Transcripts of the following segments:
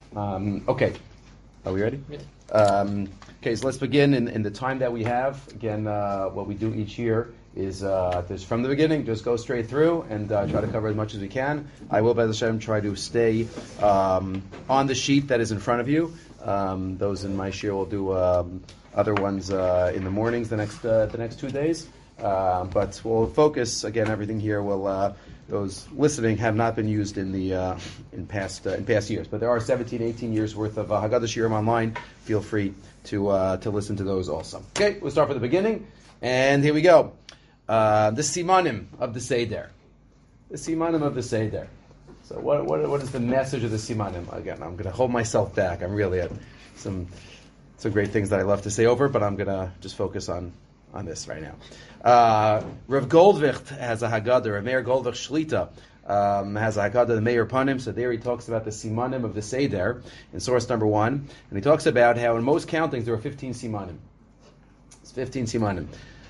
Okay, are we ready? Yeah. Okay, so let's begin in the time that we have. Again, what we do each year is just from the beginning, just go straight through and try to cover as much as we can. I will, by the Hashem, try to stay on the sheet that is in front of you. Those in my share will do other ones in the mornings the next 2 days. But we'll focus again. Everything here will. Those listening have not been used in past years, but there are 17, 18 years worth of Haggadah Shiurim online. Feel free to listen to those also. Okay, we'll start from the beginning, and here we go. The Simanim of the Seder. The Simanim of the Seder. So what is the message of the Simanim? Again, I'm going to hold myself back. I'm really at some great things that I love to say over, but I'm going to just focus on this right now. Rav Goldvicht has a Haggadah. Rav Meir Goldvicht Shlita has a Haggadah, the Meir Panim. So there he talks about the Simanim of the Seder in source number 1. And he talks about how in most countings there are 15 Simanim. It's 15 Simanim.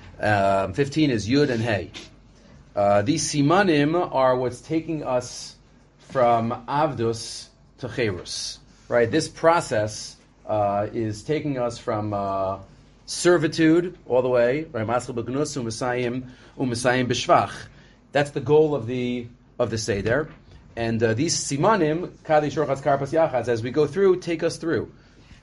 15 is Yud and Hey. These Simanim are what's taking us from Avdus to Cherus. Right? This process is taking us from servitude all the way, right? Maschil b'gnus u'mesayim b'shvach. That's the goal of the Seder. And these simanim, kadesh orchatz karpas yachaz, as we go through, take us through.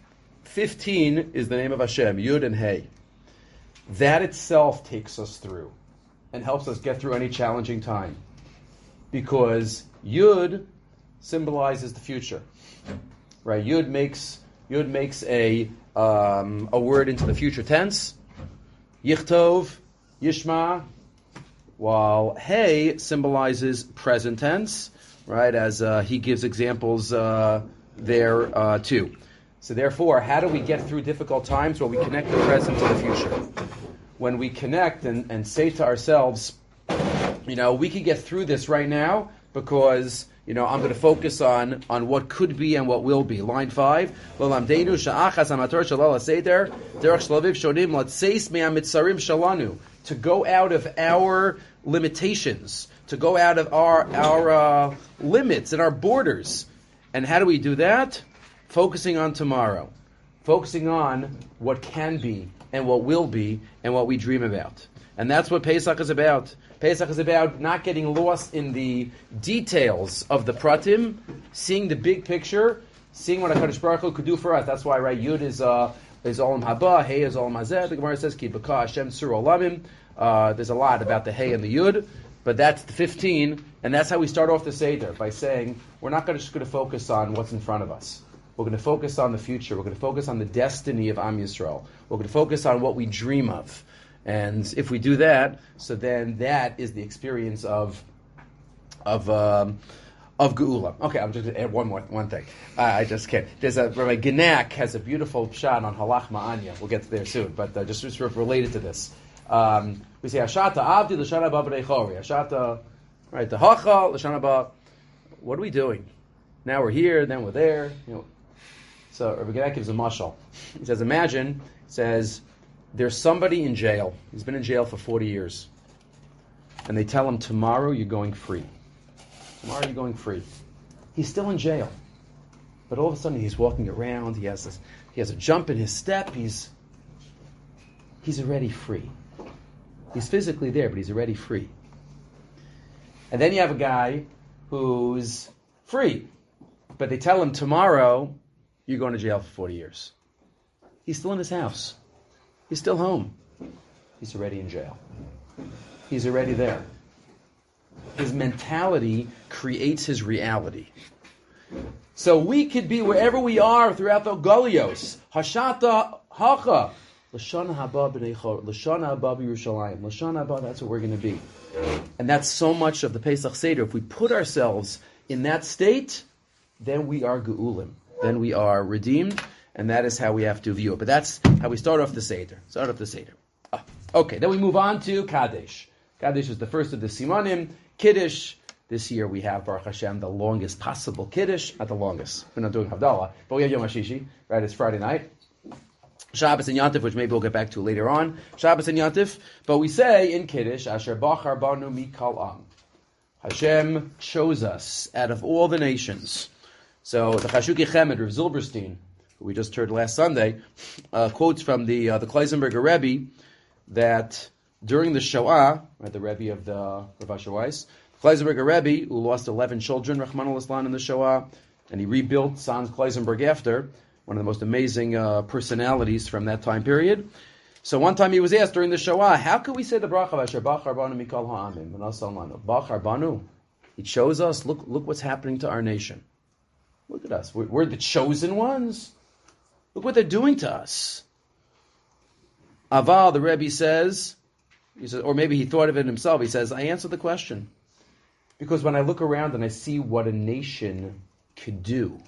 15 is the name of Hashem, Yud and Hey. That itself takes us through and helps us get through any challenging time. Because Yud symbolizes the future. Right? Yud makes a word into the future tense, Yichtov, Yishma, while Hey symbolizes present tense, right, as he gives examples there too. So therefore, how do we get through difficult times? Well, we connect the present to the future. When we connect and say to ourselves, we can get through this right now because I'm going to focus on what could be and what will be. Line 5. To go out of our limitations, to go out of our limits and our borders. And how do we do that? Focusing on tomorrow. Focusing on what can be and what will be and what we dream about. And that's what Pesach is about. Pesach is about not getting lost in the details of the pratim, seeing the big picture, seeing what HaKadosh Baruch Hu could do for us. That's why, right, Yud is Olam Haba, Hey is Olam Hazeh. The Gemara says, Ki B'ka Hashem Sur Olamim. There's a lot about the Hey and the Yud, but that's the 15, and that's how we start off the Seder, by saying, we're not just going to focus on what's in front of us. We're going to focus on the future. We're going to focus on the destiny of Am Yisrael. We're going to focus on what we dream of. And if we do that, so then that is the experience of Geula. Okay, I'm just going to add one thing. I just can't. There's Rabbi Genak has a beautiful shot on Halach Ma'anya. We'll get to there soon, but just related to this. We say Hashata Avdi L'Shana Ba B'nei Chori. Hashata, right? The Hacha L'Shana Ba. What are we doing? Now we're here, then we're there. So Rabbi Genak gives a mashal. He says, imagine. Says, there's somebody in jail. He's been in jail for 40 years. And they tell him, tomorrow you're going free. Tomorrow you're going free. He's still in jail. But all of a sudden he's walking around. He has a jump in his step. He's already free. He's physically there, but he's already free. And then you have a guy who's free. But they tell him, tomorrow you're going to jail for 40 years. He's still in his house. He's still home. He's already in jail. He's already there. His mentality creates his reality. So we could be wherever we are throughout the Golios. Hashata Hacha. L'shana haba b'nei chor. L'shana haba b'Yerushalayim. L'shana haba, that's what we're going to be. And that's so much of the Pesach Seder. If we put ourselves in that state, then we are Geulim. Then we are redeemed. And that is how we have to view it. But that's how we start off the Seder. Okay, then we move on to Kadesh. Kadesh is the first of the Simanim. Kiddush. This year we have, Baruch Hashem, the longest possible Kiddush. Not the longest. We're not doing Havdalah. But we have Yom HaShishi. Right, it's Friday night. Shabbos and Yantif, which maybe we'll get back to later on. Shabbos and Yantif. But we say in Kiddush, Asher Bachar Banu Mikal Am. Hashem chose us out of all the nations. So the Chashuki Chemed, Rav Zilberstein, who we just heard last Sunday, quotes from the Kleisenberger Rebbe that during the Shoah, right, the Rebbe of the Rav Asher Weiss, Kleisenberger Rebbe, who lost 11 children, Rahman al-Islam, in the Shoah, and he rebuilt Sans Kleisenberg after, one of the most amazing personalities from that time period. So one time he was asked during the Shoah, how could we say the bracha of Asher Bachar Banu Mikol Ha'amim? Bachar Banu. It shows us, look what's happening to our nation. Look at us. We're the chosen ones. Look what they're doing to us. Aval, the Rebbe says, or maybe he thought of it himself, he says, I answer the question. Because when I look around and I see what a nation could do,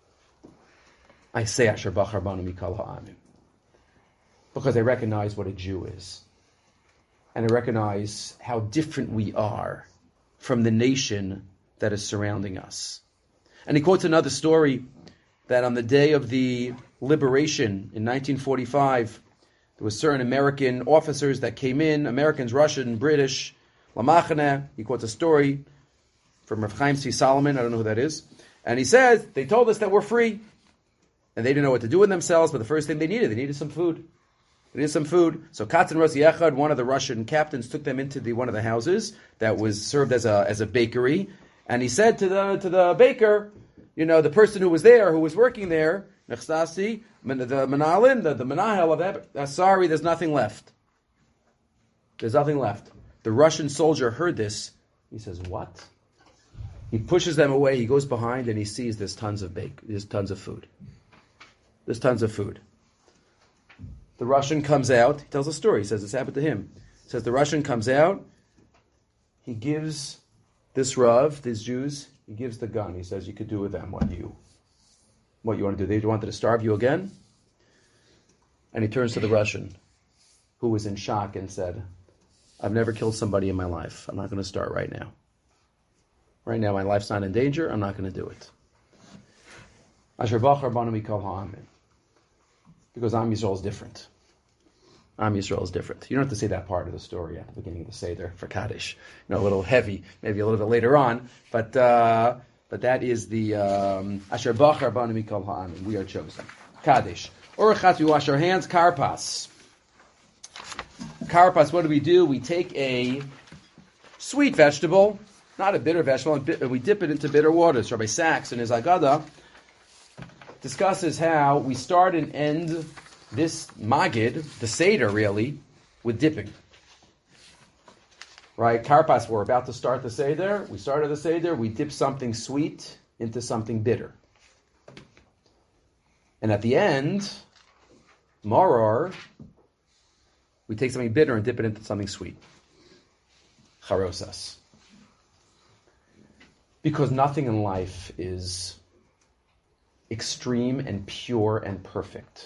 I say Asher Bachar Banu Mikol Ha'amim. Because I recognize what a Jew is. And I recognize how different we are from the nation that is surrounding us. And he quotes another story that on the day of the liberation in 1945, there were certain American officers that came in, Americans, Russian, British, Lamachane. He quotes a story from Rav Chaim C. Solomon, I don't know who that is. And he says, they told us that we're free. And they didn't know what to do with themselves, but the first thing they needed some food. They needed some food. So Katz and Rosi Echad, one of the Russian captains, took them into one of the houses that was served as a bakery. And he said to the baker, the person who was there, who was working there, Nechstasi, the Manalin, the Manahel of that, sorry, there's nothing left. There's nothing left. The Russian soldier heard this. He says, what? He pushes them away. He goes behind and he sees there's tons of food. There's tons of food. The Russian comes out. He tells a story. He says this happened to him. He says the Russian comes out. He gives this Rav, these Jews, he gives the gun. He says, you could do with them what you want to do. They wanted to starve you again? And he turns to the Russian, who was in shock, and said, I've never killed somebody in my life. I'm not going to start right now. Right now, my life's not in danger. I'm not going to do it. Asher Bachar Banu Mikol Ha'amim. Because Am Yisrael is different. Am Yisrael is different. You don't have to say that part of the story at the beginning of the Seder for Kaddish. A little heavy, maybe a little bit later on. But that is the Asher Bachar Banu Mikol Ha'amim. We are chosen. Kaddish. Orachat, we wash our hands. Karpas. Karpas, what do? We take a sweet vegetable, not a bitter vegetable, and we dip it into bitter waters. Rabbi Sachs in his Agada discusses how we start and end this Magid, the Seder really, with dipping. Right? Karpas, we're about to start the Seder. We started the Seder, we dip something sweet into something bitter. And at the end, Maror, we take something bitter and dip it into something sweet. Charosas. Because nothing in life is extreme and pure and perfect.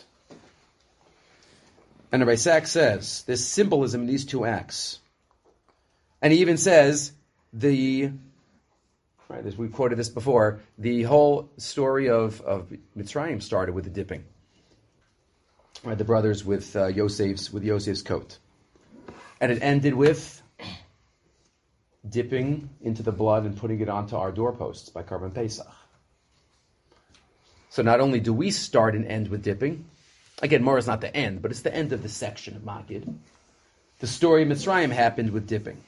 And Rabbi Sachs says there's symbolism in these two acts. And he even says we've quoted this before, the whole story of Mitzrayim started with the dipping. Right, the brothers with Yosef's coat. And it ended with dipping into the blood and putting it onto our doorposts by Karban Pesach. So not only do we start and end with dipping, again, Morah is not the end, but it's the end of the section of Magid. The story of Mitzrayim happened with dipping.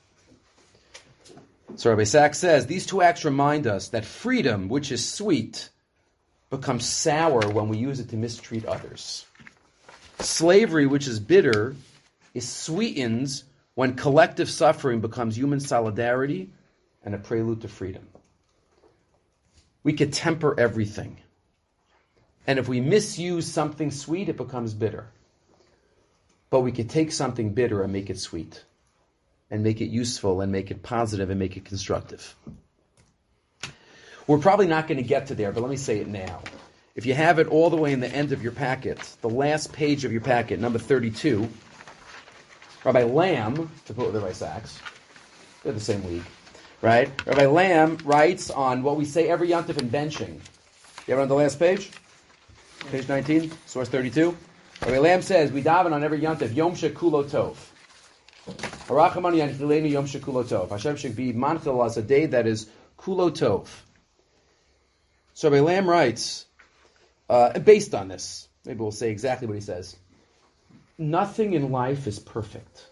So Rabbi Sachs says, these two acts remind us that freedom, which is sweet, becomes sour when we use it to mistreat others. Slavery, which is bitter, is sweetened when collective suffering becomes human solidarity and a prelude to freedom. We could temper everything. And if we misuse something sweet, it becomes bitter. But we could take something bitter and make it sweet, and make it useful, and make it positive, and make it constructive. We're probably not going to get to there, but let me say it now. If you have it all the way in the end of your packet, the last page of your packet, number 32, Rabbi Lamb, to put with Rabbi Sachs, they're the same league, right? Rabbi Lamb writes on what we say every Yontif in benching. You have it on the last page? Page 19, source 32. Rabbi Lamb says, we daven on every Yontif, Yom Shekulo Tov. Harachamani Yanchilenu Yom Shekulo Tov. Hashem should be manchil us a day that is Kulo Tov. So Rabbi Lamb writes, based on this, maybe we'll say exactly what he says. Nothing in life is perfect.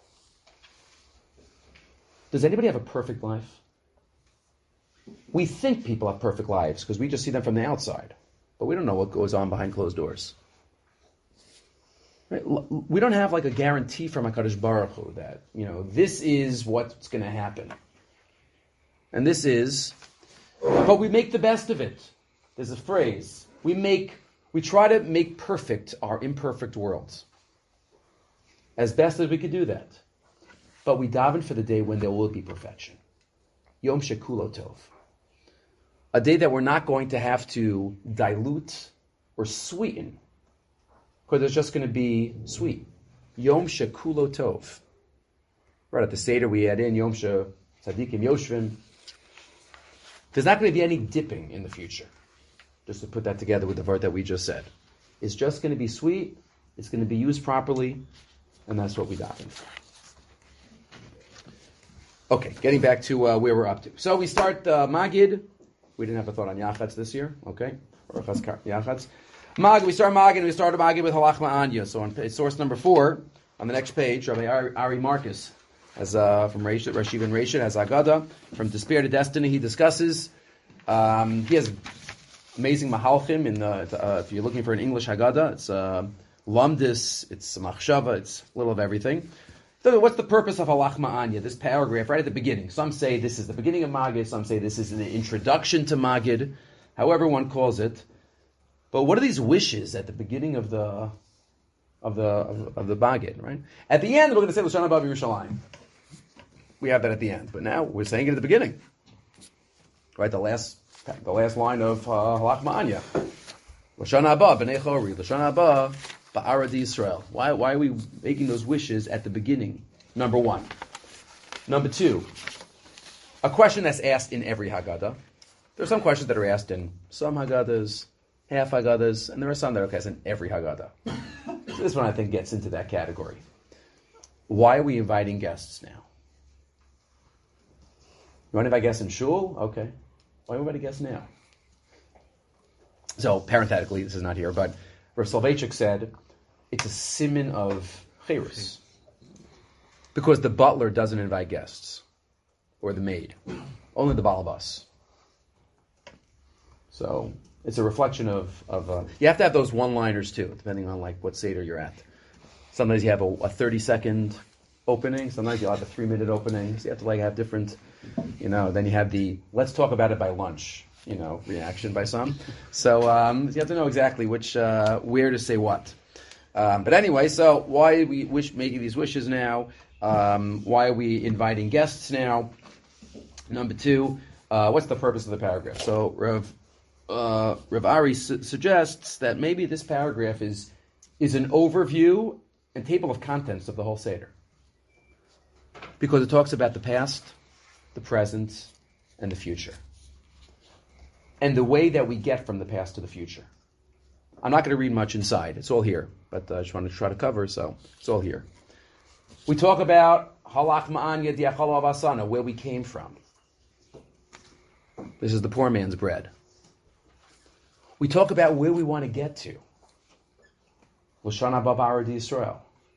Does anybody have a perfect life? We think people have perfect lives because we just see them from the outside, but we don't know what goes on behind closed doors. Right? We don't have like a guarantee from HaKadosh Baruch Hu that, this is what's going to happen. And this is, but we make the best of it. There's a phrase. We try to make perfect our imperfect worlds. As best as we could do that. But we daven for the day when there will be perfection. Yom Shekulo Tov. A day that we're not going to have to dilute or sweeten. Because it's just going to be sweet. Yom Shekulo Tov. Right at the Seder we add in Yom She Tzadikim Yoshvim. There's not going to be any dipping in the future. Just to put that together with the word that we just said. It's just going to be sweet. It's going to be used properly. And that's what we daven for. Okay, getting back to where we're up to. So we start Magid. We didn't have a thought on Yachatz this year. Okay. Yachatz. Magid, we start Magid with Halach Ma'anya. So on source number 4, on the next page, Rabbi Ari Marcus, as from Rashiv and Rashid, as Agada, from Despair to Destiny, he discusses. He has amazing Mahalchim. If you're looking for an English Haggadah, it's Lamdis, it's Machshava, it's a little of everything. So what's the purpose of Halach Ma'anya? This paragraph right at the beginning. Some say this is the beginning of Magid. Some say this is an introduction to Magid. However one calls it. But what are these wishes at the beginning of the Magid? Right. At the end, we're going to say L'shana Haba Yerushalayim. We have that at the end, but now we're saying it at the beginning. Right. The last line of Halach Ma'anya. L'shana Haba B'nei Chori. L'shana Haba Ba'arad Yisrael. Why are we making those wishes at the beginning? Number 1. Number 2, a question that's asked in every Haggadah. There are some questions that are asked in some Haggadahs, half Haggadahs, and there are some that are asked in every Haggadah. So this one I think gets into that category. Why are we inviting guests now? You want to invite guests in Shul? Okay. Why are we inviting guests now? So parenthetically, this is not here, but Rav Soloveitchik said, it's a siman of chayrus. Because the butler doesn't invite guests. Or the maid. Only the balabas. So, it's a reflection of you have to have those one-liners too, depending on what Seder you're at. Sometimes you have a 30-second opening. Sometimes you'll have a 3-minute opening. So you have to have different, then you have the, let's talk about it by lunch. Reaction by some. So you have to know exactly which, where to say what. But anyway, so why are we making these wishes now? Why are we inviting guests now? Number 2, what's the purpose of the paragraph? So Rav Ari suggests that maybe this paragraph is an overview and table of contents of the whole Seder. Because it talks about the past, the present, and the future. And the way that we get from the past to the future. I'm not going to read much inside. It's all here. But I just want to try to cover, so it's all here. We talk about Halach Ma'anya Diachalo Avasana, where we came from. This is the poor man's bread. We talk about where we want to get to. L'shana Haba Ba'arad Yisrael.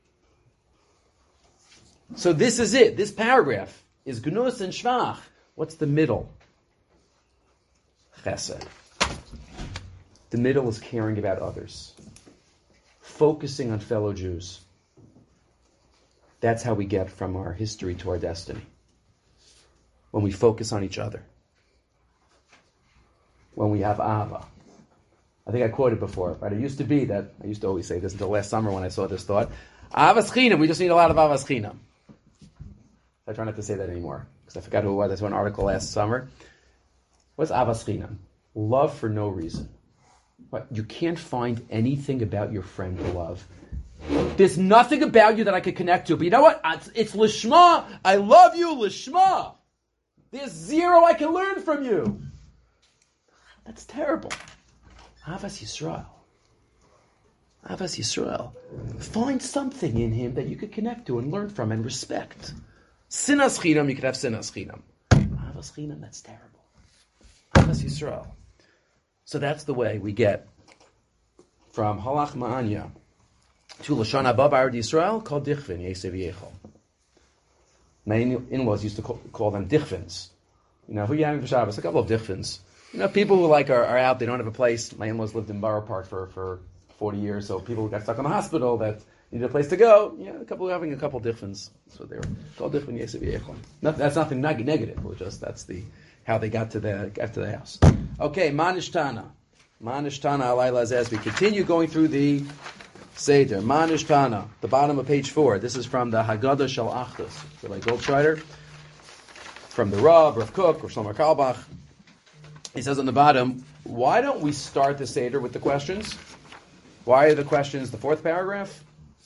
So this is it. This paragraph is Gnus and Shvach. What's the middle? Chesed. The middle is caring about others. Focusing on fellow Jews. That's how we get from our history to our destiny. When we focus on each other. When we have Ahava. I think I quoted before, right? It used to be that, I used to always say this until last summer when I saw this thought. Avas Chinam, we just need a lot of Avas Chinam. I try not to say that anymore, because I forgot who it was. I saw an article last summer. What's Avas Chinam? Love for no reason. What? You can't find anything about your friend to love. There's nothing about you that I could connect to, but you know what? It's Lishma. I love you, Lishma. There's zero I can learn from you. That's terrible. Avas Yisrael. Avas Yisrael. Find something in him that you could connect to and learn from and respect. Sinas Chinam, you could have Sinas Chinam. Avas Chinam, that's terrible. Avas Yisrael. So that's the way we get from Halach Ma'anya to Lashon Haba B'Eretz Yisrael called Dichvin, Yesev Yechol. My in-laws used to call them Dichvins. Who you having for Shabbos? A couple of Dichvins. People who are out, they don't have a place. My in-laws lived in Borough Park for 40 years, so people who got stuck in the hospital that needed a place to go, having a couple Dichvins. That's what they were called, Dichvin, Yesev Yechol. That's nothing negative, that's how they got to the house. Okay, Manishtana Alayla, as we continue going through the Seder. Manishtana, the bottom of page 4. This is from the Haggadah Shel Achdus. So like Goldschneider, from the Rav Kook, or Shlomo Karlbach. He says on the bottom, why don't we start the Seder with the questions? Why are the questions the fourth paragraph?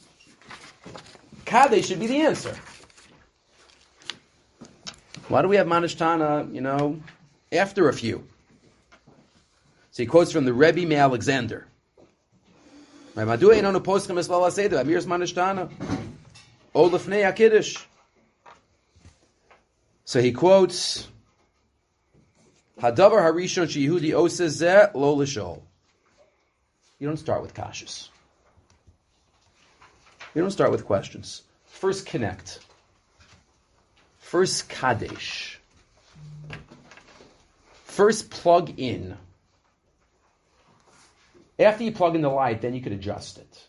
Kadesh should be the answer. Why do we have Manishtana, after a few? So he quotes from the Rebbe Me Alexander. So he quotes Hadavar Harishon Sheyehudi Oseh Zeh Lo L'Shol. You don't start with kashas. You don't start with questions. First connect. First kadesh. First plug in. After you plug in the light, then you could adjust it.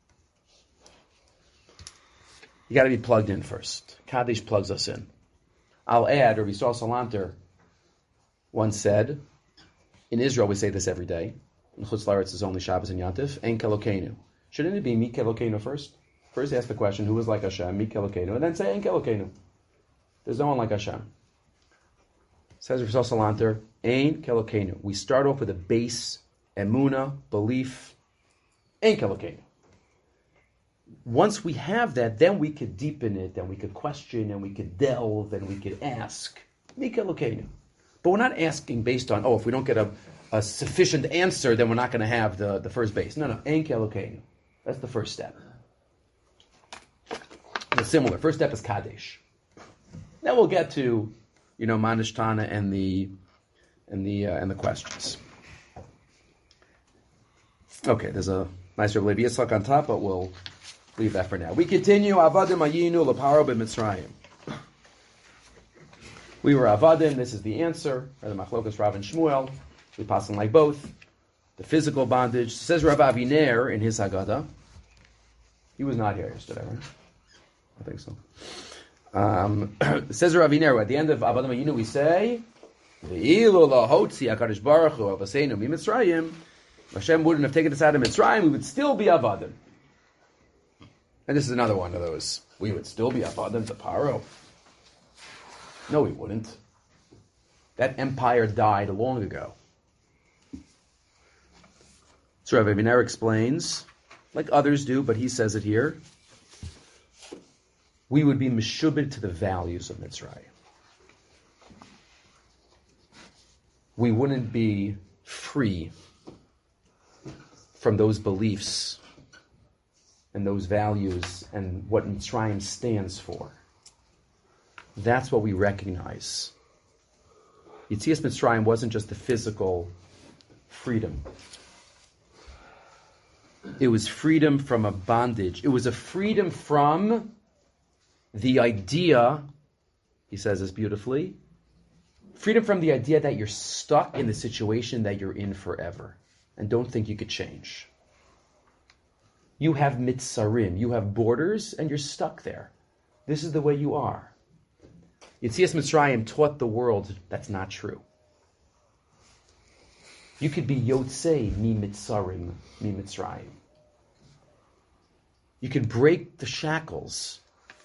You got to be plugged in first. Kaddish plugs us in. I'll add, or Yisrael Salanter once said, in Israel we say this every day. In Chutz La'aretz is only Shabbos and Yantif. Ein Kelokeinu. Shouldn't it be Mi Kelokeinu first? First ask the question, who is like Hashem? Mi Kelokeinu. And then say Ein Kelokeinu. There's no one like Hashem. Says Yisrael Salanter, Ein Kelokeinu. We start off with a base Emuna, belief, Ein Kelokeinu. Once we have that, then we could deepen it, and we could question, and we could delve, and we could ask. Mi Kelokeinu. But we're not asking based on, if we don't get a sufficient answer, then we're not going to have the first base. No, Ein Kelokeinu. That's the first step. It's similar. First step is Kadesh. Then we'll get to, Manishtana and the questions. Okay, there's a nice Rav Levi Yitzchak on top, but we'll leave that for now. We continue. Avadim Ayinu L'Paro B'Mitzrayim. We were Avadim. This is the answer. The Machlokas Rav and Shmuel. We pass them like both. The physical bondage. Says Rav Aviner in his Haggadah. He was not here yesterday, right? I think so. Says Rav Aviner, at the end of Avadim Ayinu, we say, V'ilu lahotzi HaKadosh Baruch Hu avaseinu miMitzrayim. Hashem wouldn't have taken us out of Mitzrayim, we would still be Avadim. And this is another one of those. We would still be Avadim to Paro. No, we wouldn't. That empire died long ago. So Rav Aviner explains, like others do, but he says it here, we would be meshubed to the values of Mitzrayim. We wouldn't be free from those beliefs and those values and what Mitzrayim stands for. That's what we recognize. Yetzias Mitzrayim wasn't just the physical freedom. It was freedom from a bondage. It was a freedom from the idea, he says this beautifully, freedom from the idea that you're stuck in the situation that you're in forever and don't think you could change. You have mitzarim, you have borders, and you're stuck there. This is the way you are. Yetzias Mitzrayim taught the world that's not true. You could be yotzei mi mitzarim, mi Mitzrayim. You could break the shackles.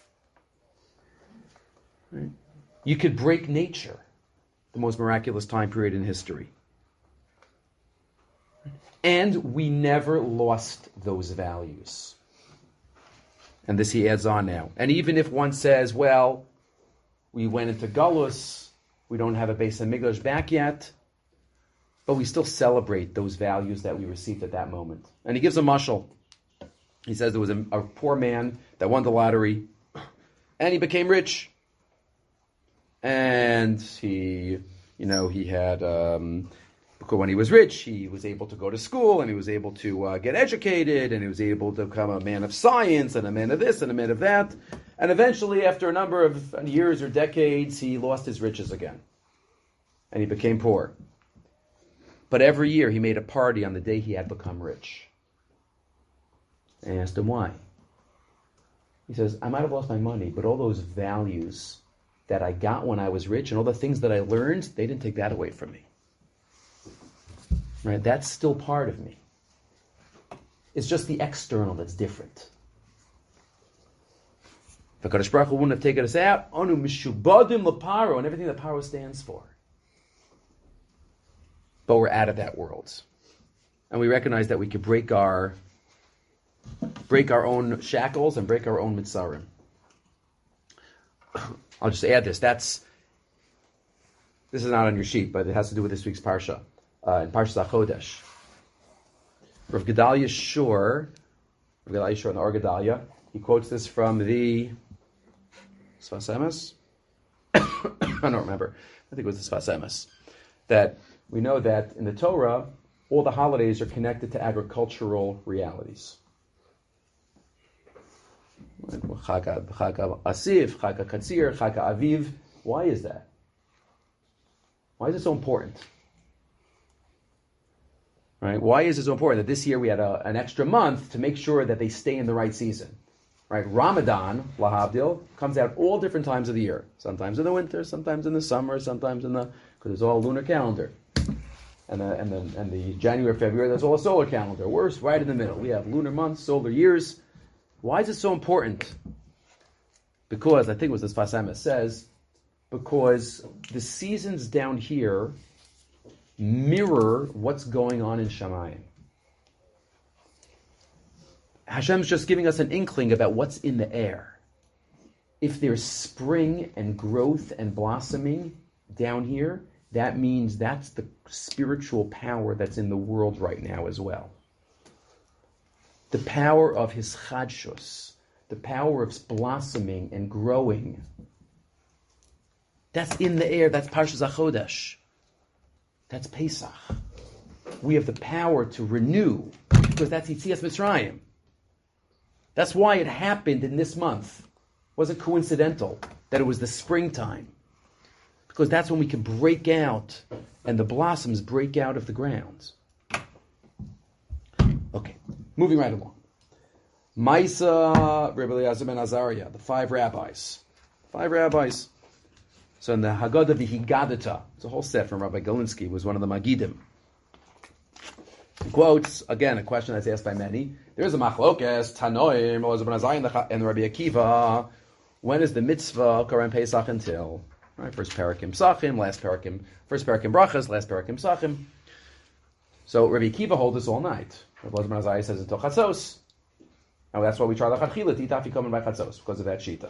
Right? You could break nature, the most miraculous time period in history. And we never lost those values. And this he adds on now. And even if one says, well, we went into Galus, we don't have a Beis HaMikdash back yet, but we still celebrate those values that we received at that moment. And he gives a mashal. He says there was a poor man that won the lottery, and he became rich. And he had Because when he was rich, he was able to go to school, and he was able to get educated, and he was able to become a man of science, and a man of this, and a man of that. And eventually, after a number of years or decades, he lost his riches again. And he became poor. But every year, he made a party on the day he had become rich. And I asked him why. He says, I might have lost my money, but all those values that I got when I was rich, and all the things that I learned, they didn't take that away from me. Right? That's still part of me. It's just the external that's different. If HaKadosh Baruch Hu wouldn't have taken us out, Anu mishubadim leparo, and everything that paro stands for. But we're out of that world. And we recognize that we could break our own shackles and break our own mitzarim. I'll just add this. This is not on your sheet, but it has to do with this week's parsha. In Parshas HaChodesh, Rav Gedalia Shor in the Or Gedalia, he quotes this from the Sfas Emes. I don't remember. I think it was the Sfas Emes. That we know that in the Torah, all the holidays are connected to agricultural realities. Chag Asif, Chag Katzir, Chag Aviv. Why is that? Why is it so important? Right? Why is it so important that this year we had an extra month to make sure that they stay in the right season? Right? Ramadan, lahavdil, comes out all different times of the year. Sometimes in the winter, sometimes in the summer, sometimes because it's all a lunar calendar. And the January, February, that's all a solar calendar. We're right in the middle. We have lunar months, solar years. Why is it so important? Because, I think it was as Sfas Emes says, because the seasons down here mirror what's going on in Shamayim. Hashem's just giving us an inkling about what's in the air. If there's spring and growth and blossoming down here, that means that's the spiritual power that's in the world right now as well. The power of his chadshus, the power of blossoming and growing. That's in the air. That's Parshas HaChodesh. That's Pesach. We have the power to renew, because that's Yitzias Mitzrayim. That's why it happened in this month. It wasn't coincidental that it was the springtime. Because that's when we can break out, and the blossoms break out of the ground. Okay, moving right along. Maisa Rebbe Eliezer ben Azariah, the 5 rabbis. 5 rabbis. So in the Haggadah V'Higadata, it's a whole set from Rabbi Galinsky, who was one of the Magidim. He quotes, again, a question that's asked by many. There's a machlokes, Tanoim, Eliezer ben Azariah, and Rabbi Akiva. When is the mitzvah Koren Pesach until? Right, first Parakim Psachim, first Parakim Brachas, last Parakim Psachim. So Rabbi Akiva holds this all night. Rabbi Eliezer ben Azariah says until Chatzos. And that's why we try L'Chadchila, Titafi coming by Chatzos, because of that Shita.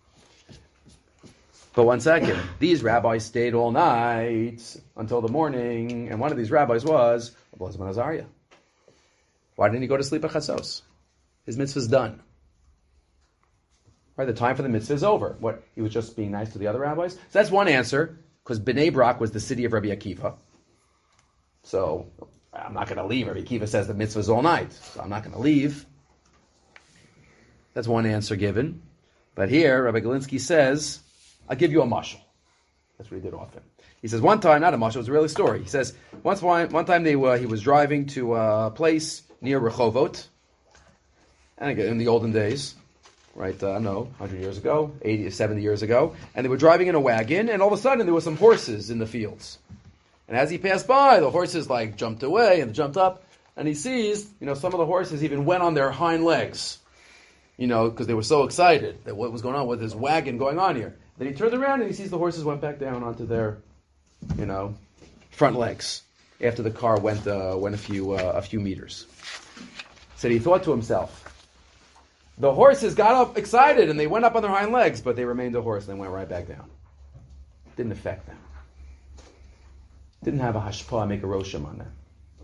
But one second, these rabbis stayed all night until the morning, and one of these rabbis was Rabbi Eliezer ben Azariah. Why didn't he go to sleep at Chatzos? His mitzvah's done. Right, the time for the mitzvah is over. What, he was just being nice to the other rabbis? So that's one answer, because Bnei Brak was the city of Rabbi Akiva. So I'm not going to leave. Rabbi Akiva says the mitzvah is all night, so I'm not going to leave. That's one answer given. But here, Rabbi Galinsky says, I'll give you a mashal. That's what he did often. He says, one time, not a mashal, it was a real story. He says, one time he was driving to a place near Rehovot, and again, in the olden days, right, 100 years ago, 80, 70 years ago, and they were driving in a wagon, and all of a sudden there were some horses in the fields. And as he passed by, the horses jumped away and jumped up, and he sees, some of the horses even went on their hind legs, because they were so excited that what was going on with this wagon going on here. Then he turned around and he sees the horses went back down onto their, front legs after the car went a few meters. So he thought to himself, the horses got up excited and they went up on their hind legs, but they remained a horse and they went right back down. Didn't affect them. Didn't have a hashpah, make a rosham on them.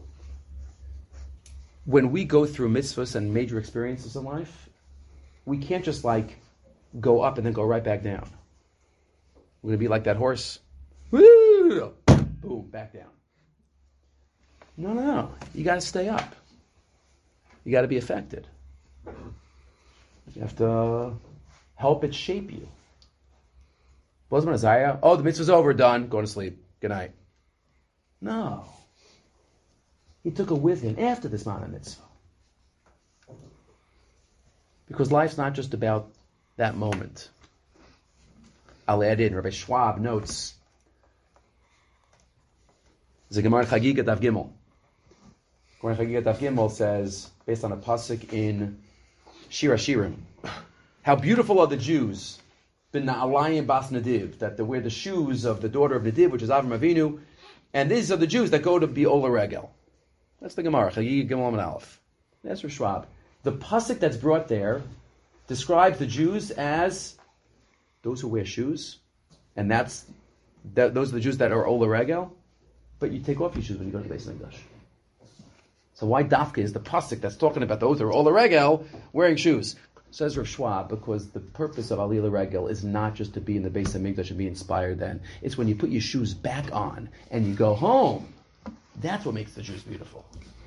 When we go through mitzvahs and major experiences in life, we can't just go up and then go right back down. We're going to be like that horse. Woo! Boom, back down. No. You got to stay up. You got to be affected. You have to help it shape you. Wasn't Isaiah? Oh, the mitzvah's over, done. Go to sleep. Good night. No. He took it with him after this Mana mitzvah. Because life's not just about that moment. I'll add in, Rabbi Schwab notes, the Gemara Chagiga Daf Gimel. Gemara Chagiga Daf Gimel says, based on a pasuk in Shir HaShirim, how beautiful are the Jews, bin Na'alayim Bas Nadiv, that they wear the shoes of the daughter of Nadiv, which is Avram Avinu, and these are the Jews that go to be Ola Regel. That's the Gemara, Chagiga Gimel and Aleph. That's Rav Schwab. The pasuk that's brought there describes the Jews as those who wear shoes, and those are the Jews that are Ola Regel, but you take off your shoes when you go to the Beis Hamikdash. So why Dafka is the pasuk that's talking about those who are Ola Regel wearing shoes? Says Rav Schwab, because the purpose of Alila Regel is not just to be in the Beis Hamikdash and be inspired then. It's when you put your shoes back on and you go home. That's what makes the Jews beautiful.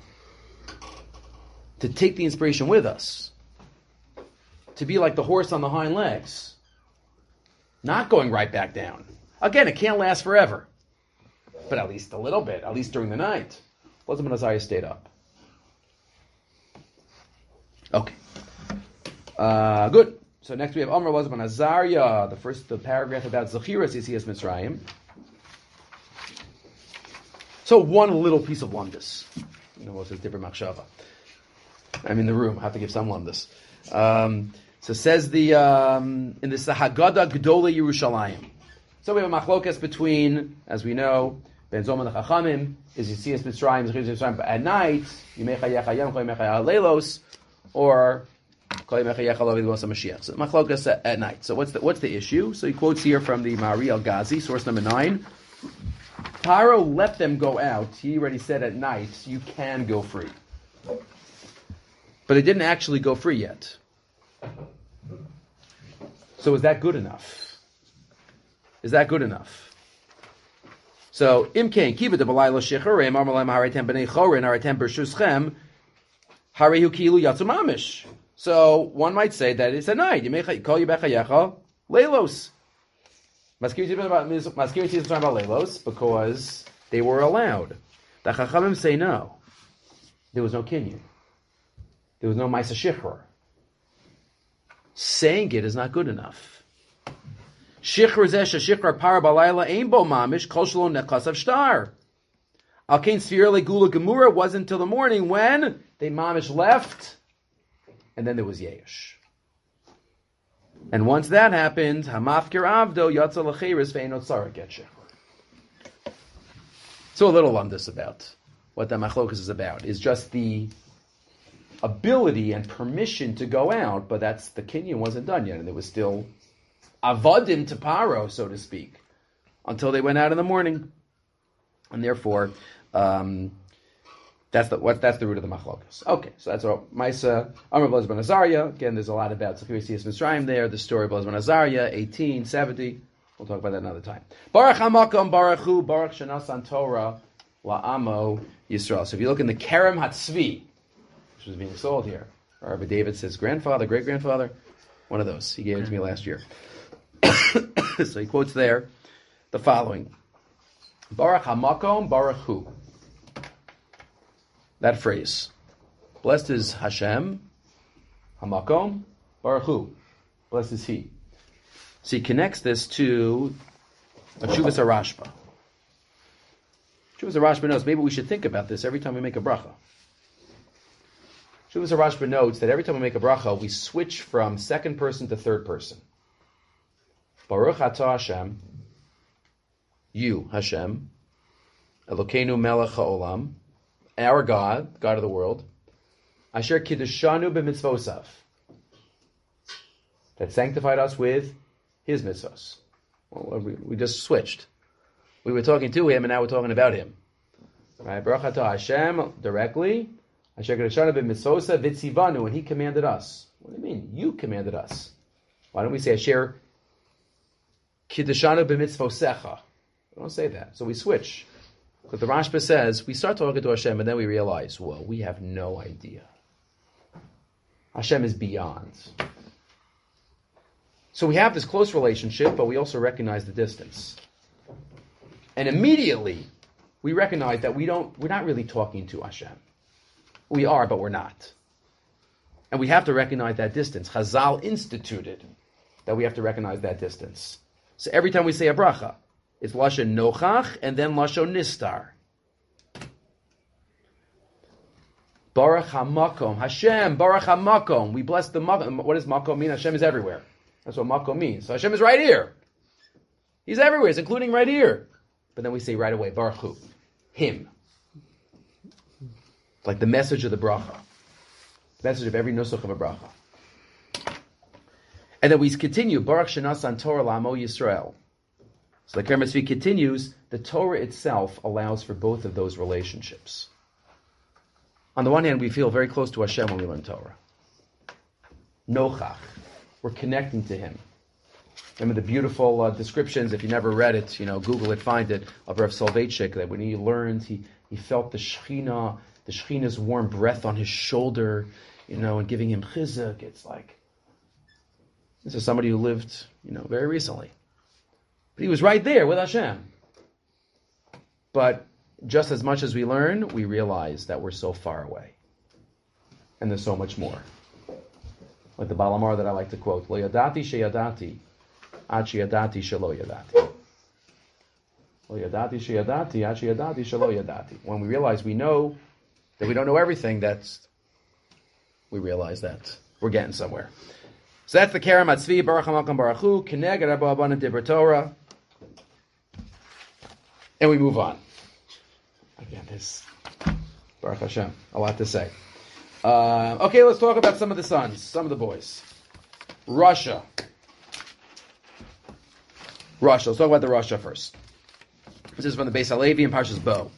To take the inspiration with us. To be like the horse on the hind legs. Not going right back down. Again, it can't last forever. But at least a little bit, at least during the night. Elazar ben Azariah stayed up. Okay. Good. So next we have Amar Elazar ben Azariah, the paragraph about Zechiras Yetzias Mitzrayim. So one little piece of lumdus. What's a different machshava? I'm in the room. I have to give some lumdus. So says in the Haggadah Gdola Yerushalayim. So we have a machlokas between, as we know, Ben Zoma and the Chachamim, is Yetzias Mitzrayim, Zechiras Mitzrayim at night, Yimei Chayach Hayam, Kol Yimei Chayach Leilos, or Kol Yimei Chayach Halav Yivos HaMashiach. So machlokas at night. So what's the issue? So he quotes here from the Mari Al-Ghazi, source number 9. Paro let them go out. He already said at night, you can go free. But they didn't actually go free yet. So is that good enough? Is that good enough? So, Imkain, Kiva de Balayla Shecharim, Armalam Haritem B'nei Chorin, Haritem B'Shuschem, Harihu Kilu Yatsumamish. So, one might say that it's at night. You may call you Bechayecha, Leilos. Maskiriti is talking about Leilos because they were allowed. The Chachamim say no. There was no Kinyan. There was no Maisa Shichr. Saying it is not good enough. Shichr zeh shichr par balayla ein bo mamish kol shelo nekasav shtar. Al kain sfir legula gemura wasn't until the morning when they mamish left, and then there was yesh. And once that happened, hamafkir avdo yatsa lecheres ve'enot tzara get shichr. So a little on this about what the machlokas is about is just the ability and permission to go out, but that's the kinyan wasn't done yet, and there was still avodim to paro, so to speak, until they went out in the morning, and therefore that's the root of the machlokas. Okay, so that's all. Maisa Amar Elazar ben Azariah. Again, there's a lot about Zechiras Yetzias Mitzrayim there. The story of Elazar ben Azariah, 1870. We'll talk about that another time. Baruch Hamakom Baruch Hu Baruch Shenasan Torah La'amo Yisrael. So if you look in the Kerem Hatzvi, which was being sold here, Rabbi David says grandfather, great grandfather, one of those. He gave it to me last year. So he quotes there the following: Baruch Hamakom Baruch Hu. That phrase, blessed is Hashem, Hamakom Baruch Hu, blessed is He. So he connects this to a Tshuvas HaRashba. Tshuvas HaRashba knows maybe we should think about this every time we make a bracha. Tshuvas HaRashba notes that every time we make a bracha, we switch from second person to third person. Baruch Atah Hashem, you, Hashem, Elokeinu Melech HaOlam, our God, God of the world, Asher Kiddushanu b'mitzvosav, that sanctified us with His mitzvos. Well, we just switched. We were talking to Him, and now we're talking about Him. Right? Baruch Atah Hashem directly. Asher Kiddushanu b'mitzvosav v'tzivanu, and He commanded us. What do you mean? You commanded us. Why don't we say Asher Kiddushanu b'mitzvosecha? We don't say that. So we switch. But the Rashba says, we start talking to Hashem and then we realize, well, we have no idea. Hashem is beyond. So we have this close relationship, but we also recognize the distance. And immediately, we recognize that we're not really talking to Hashem. We are, but we're not. And we have to recognize that distance. Chazal instituted that we have to recognize that distance. So every time we say a bracha, it's Lashon Nochach and then Lashon Nistar. Baruch HaMakom. Hashem, Baruch HaMakom. We bless the Makom. What does Makom mean? Hashem is everywhere. That's what Makom means. So Hashem is right here. He's everywhere. He's including right here. But then we say right away, Baruch Hu. Him. Like the message of the bracha. The message of every nusach of a bracha. And then we continue, Baruch Shenasan Torah La'amo Yisrael. So the Kerem Tzvi continues, the Torah itself allows for both of those relationships. On the one hand, we feel very close to Hashem when we learn Torah. Nochach. We're connecting to Him. Remember the beautiful descriptions, if you never read it, Google it, find it, of Rav Soloveitchik, that when he learned, he felt the Shekhinah's warm breath on his shoulder, and giving him chizuk. It's like, this is somebody who lived, very recently. But he was right there with Hashem. But just as much as we learn, we realize that we're so far away. And there's so much more. Like the Balamar that I like to quote, Lo yadati sheyadati, ad sheyadati shelo yadati. Lo yadati sheyadati, ad sheyadati shelo yadati. When we realize we know that we don't know everything, we realize that we're getting somewhere. So that's the Kerem Atzvi, Baruch HaMakom Baruch Hu, Keneg Rabba Abana Dibra Torah. And we move on. Again, this Baruch Hashem, a lot to say. Okay, let's talk about some of the sons, some of the boys. Russia. Let's talk about the Russia first. This is from the Beis HaLevi and Parshas Bo.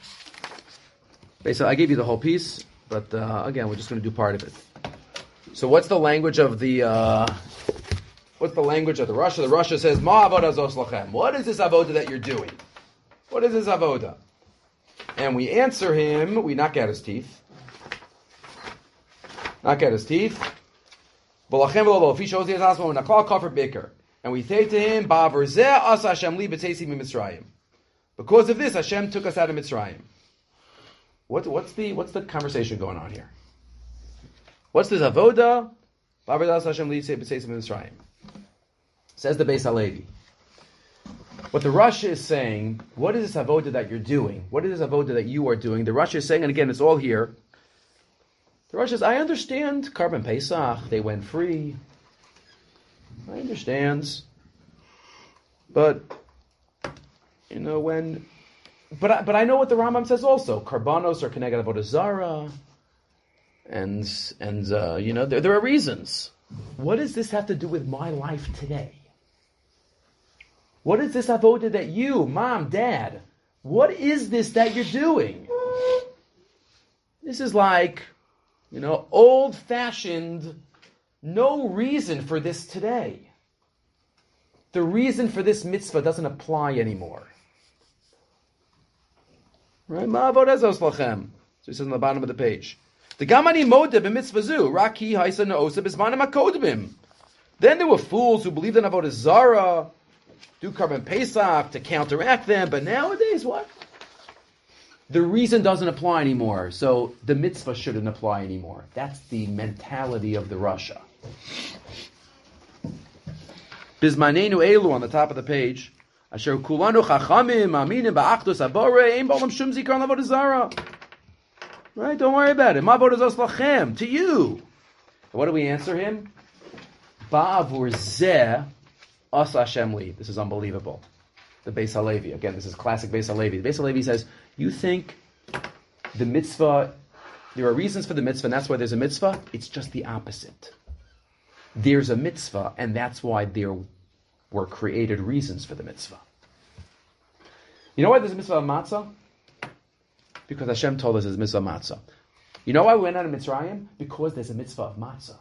I gave you the whole piece, but again, we're just going to do part of it. So what's the language of the Russia? The Russia says, Ma avodah zos lachem. What is this avodah that you're doing? What is this avodah? And we answer him, we knock out his teeth. And we say to him, because of this, Hashem took us out of Mitzrayim. What's the conversation going on here? What's this avodah? Says the Beis HaLevi. What the Rasha is saying, what is this avodah that you're doing? What is this avodah that you are doing? The Rasha is saying, and again, it's all here. The Rasha says, I understand Karban Pesach, they went free. I understand. But I know what the Rambam says also. Karbanos are connected avodah zara. And there are reasons. What does this have to do with my life today? What is this avodah that you, mom, dad, what is this that you're doing? This is like, old-fashioned, no reason for this today. The reason for this mitzvah doesn't apply anymore. Right? Ma avodah zos lachem. So he says on the bottom of the page. The gamani moda b'mitzvah zu, raki haisa na'osa b'zmanim hakodbim. Then there were fools who believed in avodah zara, do Karban Pesach to counteract them, but nowadays what? The reason doesn't apply anymore, so the mitzvah shouldn't apply anymore. That's the mentality of the Russia. Bizmanenu elu on the top of the page. Asher kulanu chachamim aminim ba'achdus abore ein b'olam shum zikaron avodah zara. Right? Don't worry about it. Ma avodah zos lachem, to you. And what do we answer him? Ba'avur zeh as Hashem li. This is unbelievable. The Beis HaLevi. Again, this is classic Beis HaLevi. The Beis HaLevi says, you think the mitzvah, there are reasons for the mitzvah, and that's why there's a mitzvah? It's just the opposite. There's a mitzvah, and that's why there were created reasons for the mitzvah. You know why there's a mitzvah of matzah? Because Hashem told us there's a mitzvah of matzah. You know why we went out of Mitzrayim? Because there's a mitzvah of matzah.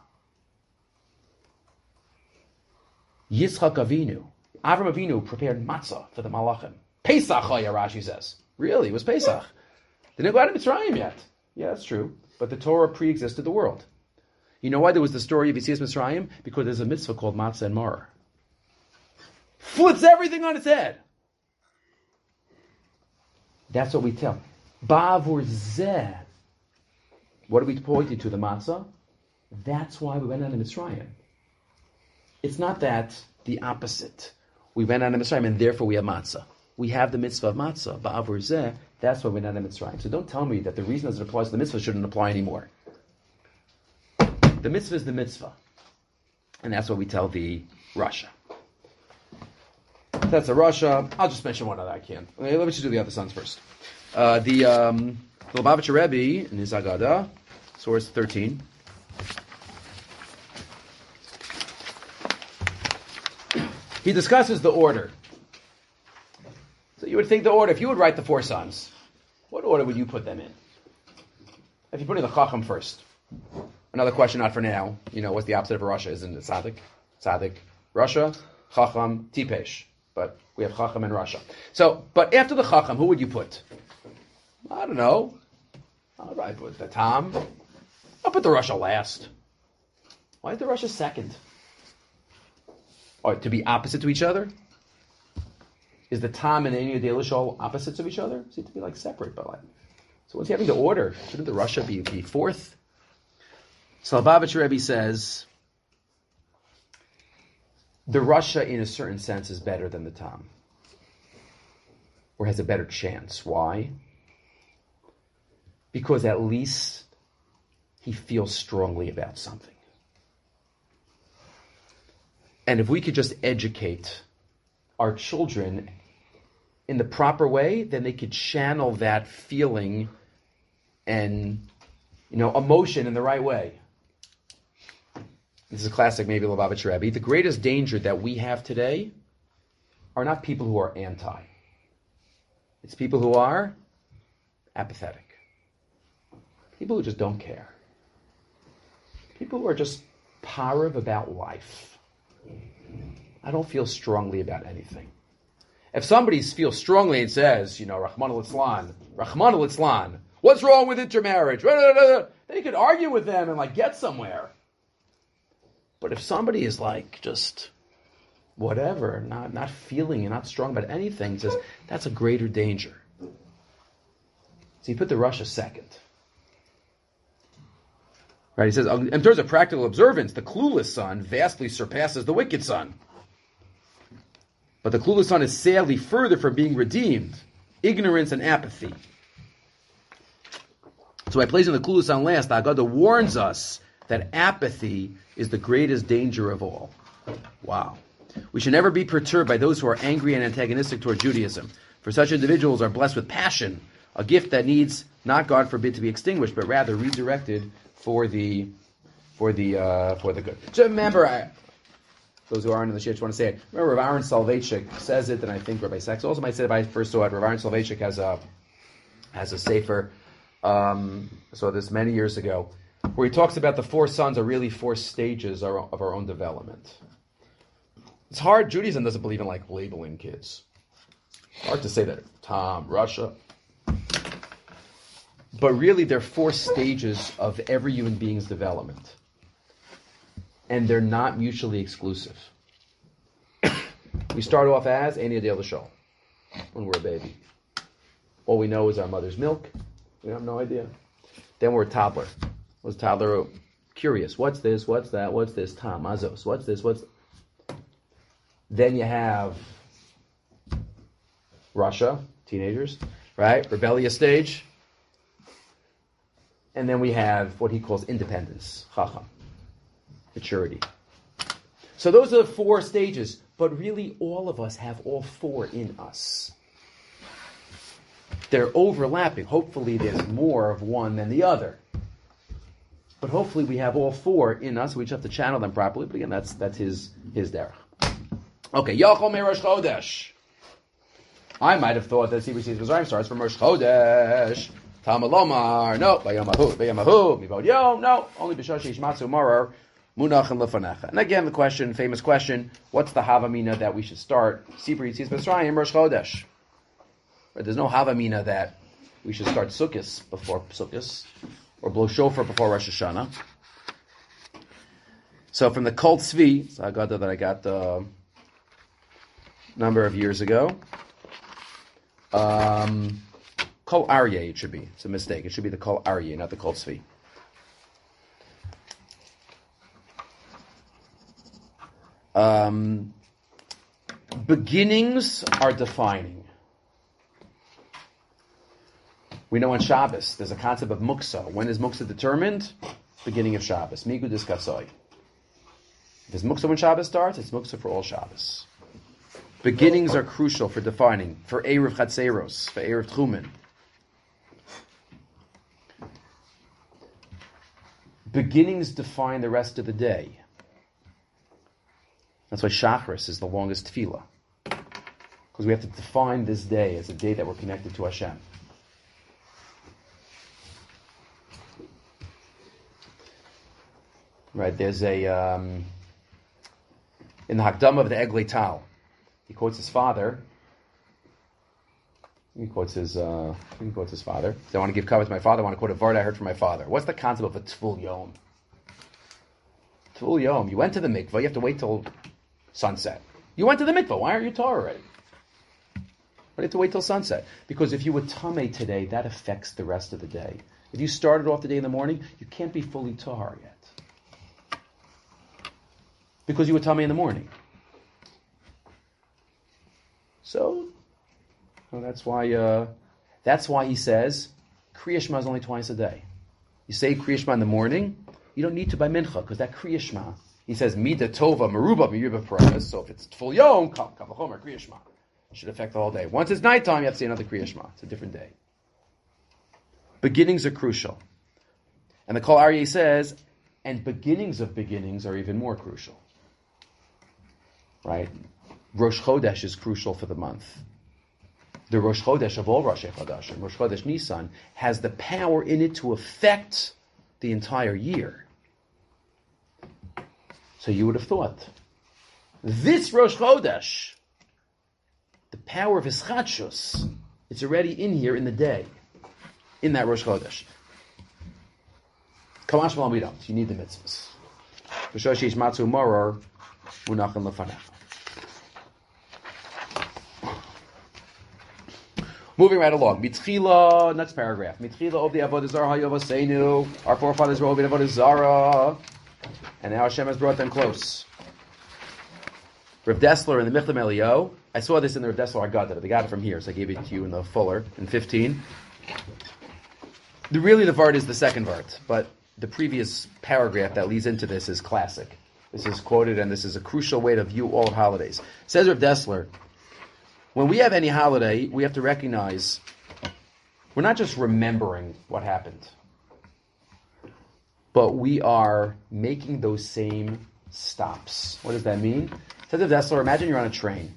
Yitzchak Avinu, Avram Avinu prepared matzah for the Malachim. Pesach, Rashi says. Really? It was Pesach. They didn't go out of Mitzrayim yet. Yeah, that's true. But the Torah pre-existed the world. You know why there was the story of Yetzias Mitzrayim? Because there's a mitzvah called Matzah and Maror. Flips everything on its head. That's what we tell. Ba'avur zeh. What are we pointing to? The matzah? That's why we went out of Mitzrayim. It's not that the opposite. We went out of Mitzrayim and therefore we have matzah. We have the mitzvah of matzah. Ba'avur zeh. That's why we went out of Mitzrayim. So don't tell me that the reason as it applies to the mitzvah shouldn't apply anymore. The mitzvah is the mitzvah. And that's what we tell the Rasha. That's a Rasha. I'll just mention one other. I can't. Okay, let me just do the other sons first. The Lubavitcher Rebbe in his Agada, source 13. He discusses the order. So you would think the order, if you would write the four sons, what order would you put them in? If you put in the Chacham first. Another question, not for now. You know, what's the opposite of a Rasha? Isn't it Tzaddik? Tzaddik, Rasha, Chacham, Tipesh. But we have Chacham and Rasha. So, but after the Chacham, who would you put? I don't know. I'll put the Tam. I'll put the Rasha last. Why is the Rasha second? Or to be opposite to each other? Is the Tam and the Enya Delishol opposites of each other? Seem to be like separate, but like. So what's having the order? Shouldn't the Rasha be fourth? So Lubavitcher Rebbe says the Rasha, in a certain sense, is better than the Tam, or has a better chance. Why? Because at least he feels strongly about something. And if we could just educate our children in the proper way, then they could channel that feeling and, emotion in the right way. This is a classic, maybe Lubavitcher Rebbe. The greatest danger that we have today are not people who are anti. It's people who are apathetic. People who just don't care. People who are just parav about life. I don't feel strongly about anything. If somebody feels strongly and says, Rahman al-Islan, what's wrong with intermarriage? Then you could argue with them and get somewhere. But if somebody is just whatever, not feeling and not strong about anything, says that's a greater danger. So you put the Rasha second. Right? He says, in terms of practical observance, the clueless son vastly surpasses the wicked son. But the clueless son is sadly further from being redeemed. Ignorance and apathy. So by placing the clueless son last, the Haggadah warns us that apathy is the greatest danger of all. Wow. We should never be perturbed by those who are angry and antagonistic toward Judaism. For such individuals are blessed with passion, a gift that needs not, God forbid, to be extinguished, but rather redirected for the good. So remember, those who aren't in the shit want to say it. Remember, Rav Aaron Soloveitchik says it, and I think Rabbi Sachs also might say it. If I first saw it, Rav Aaron Soloveitchik has a sefer. Saw this many years ago, where he talks about the four sons are really four stages of our own development. It's hard. Judaism doesn't believe in labeling kids. Hard to say that Tom, Russia. But really, there are four stages of every human being's development. And they're not mutually exclusive. We start off as Anya Dale Lashol, when we're a baby. All we know is our mother's milk. We have no idea. Then we're a toddler. Was toddler curious? What's this? What's that? What's this? Tom, Azos. What's this? Then you have Russia, teenagers, right? Rebellious stage. And then we have what he calls independence, Chacham, maturity. So those are the four stages, but really all of us have all four in us. They're overlapping. Hopefully there's more of one than the other. But hopefully we have all four in us. We just have to channel them properly. But again, that's his derech. Okay, Yachol me Rosh Chodesh. I might have thought that CBC's Mitzrayim starts from Rosh Chodesh. Tamalomar, no, Bayamahu, Mibod Yom, no, only B'Shosh Yishmatzu Morar, Munach and Lefanecha. And again, the famous question, what's the Havamina that we should start? Sibri Tzitz Mitzrayim Rosh Chodesh. Right? There's no Havamina that we should start Sukkot before Sukkot, or blow shofar before Rosh Hashanah. So from the Kol Tzvi, it's a Haggadah that I got a number of years ago. Kol Aryeh it should be. It's a mistake. It should be the Kol Aryeh, not the Kol Tzvi. Beginnings are defining. We know on Shabbos there's a concept of muksa. When is muksa determined? Beginning of Shabbos. Migu diskatsoi. If it's muksa when Shabbos starts, it's muksa for all Shabbos. Beginnings are crucial for defining, for Erev Chatzeros, for Erev Tchumen. Beginnings define the rest of the day. That's why Shacharis is the longest tefillah. Because we have to define this day as a day that we're connected to Hashem. Right, there's a, in the Hakdama of the Eglei Tal, he quotes his father. He quotes his father. I want to give cover to my father. I want to quote a word I heard from my father. What's the concept of a Tvul Yom? Tvul Yom. You went to the mikvah. You have to wait till sunset. You went to the mikvah. Why aren't you Torah already? Why do you have to wait till sunset? Because if you were Tameh today, that affects the rest of the day. If you started off the day in the morning, you can't be fully Tahar yet. Because you were Tameh in the morning. So that's why he says Kriya Shema is only twice a day. You say Kriya Shema in the morning, you don't need to by Mincha, because that Kriya Shema, he says Mida Tova Meruba Meyuba Paras. So if it's full Yom, Kavachomer Kriya Shema. It should affect the whole day. Once it's nighttime, you have to say another Kriya Shema. It's a different day. Beginnings are crucial. And the Kol Aryeh says, and beginnings of beginnings are even more crucial. Right? Rosh Chodesh is crucial for the month. The Rosh Chodesh of all Rosh Chodesh, Rosh Chodesh Nisan, has the power in it to affect the entire year. So you would have thought, this Rosh Chodesh, the power of Hischadshus, it's already in here in the day, in that Rosh Chodesh. Kamash Malam, we don't. You need the mitzvahs. V'shosh matzu maror munachin lefanecha. Moving right along. Mitchila, next paragraph. Mitchila of the Avodah Zarah Hayavaseinu. Our forefathers were over the Avodah Zarah. And now Hashem has brought them close. Rav Dessler in the Michlam Elio. I saw this in the Rav Dessler Haggadah. They got it from here, so I gave it to you in the fuller, in 15. Really the vart is the second vart, but the previous paragraph that leads into this is classic. This is quoted, and this is a crucial way to view all holidays. Says Rav Dessler, when we have any holiday, we have to recognize we're not just remembering what happened, but we are making those same stops. What does that mean? Says Rav Dessler, imagine you're on a train.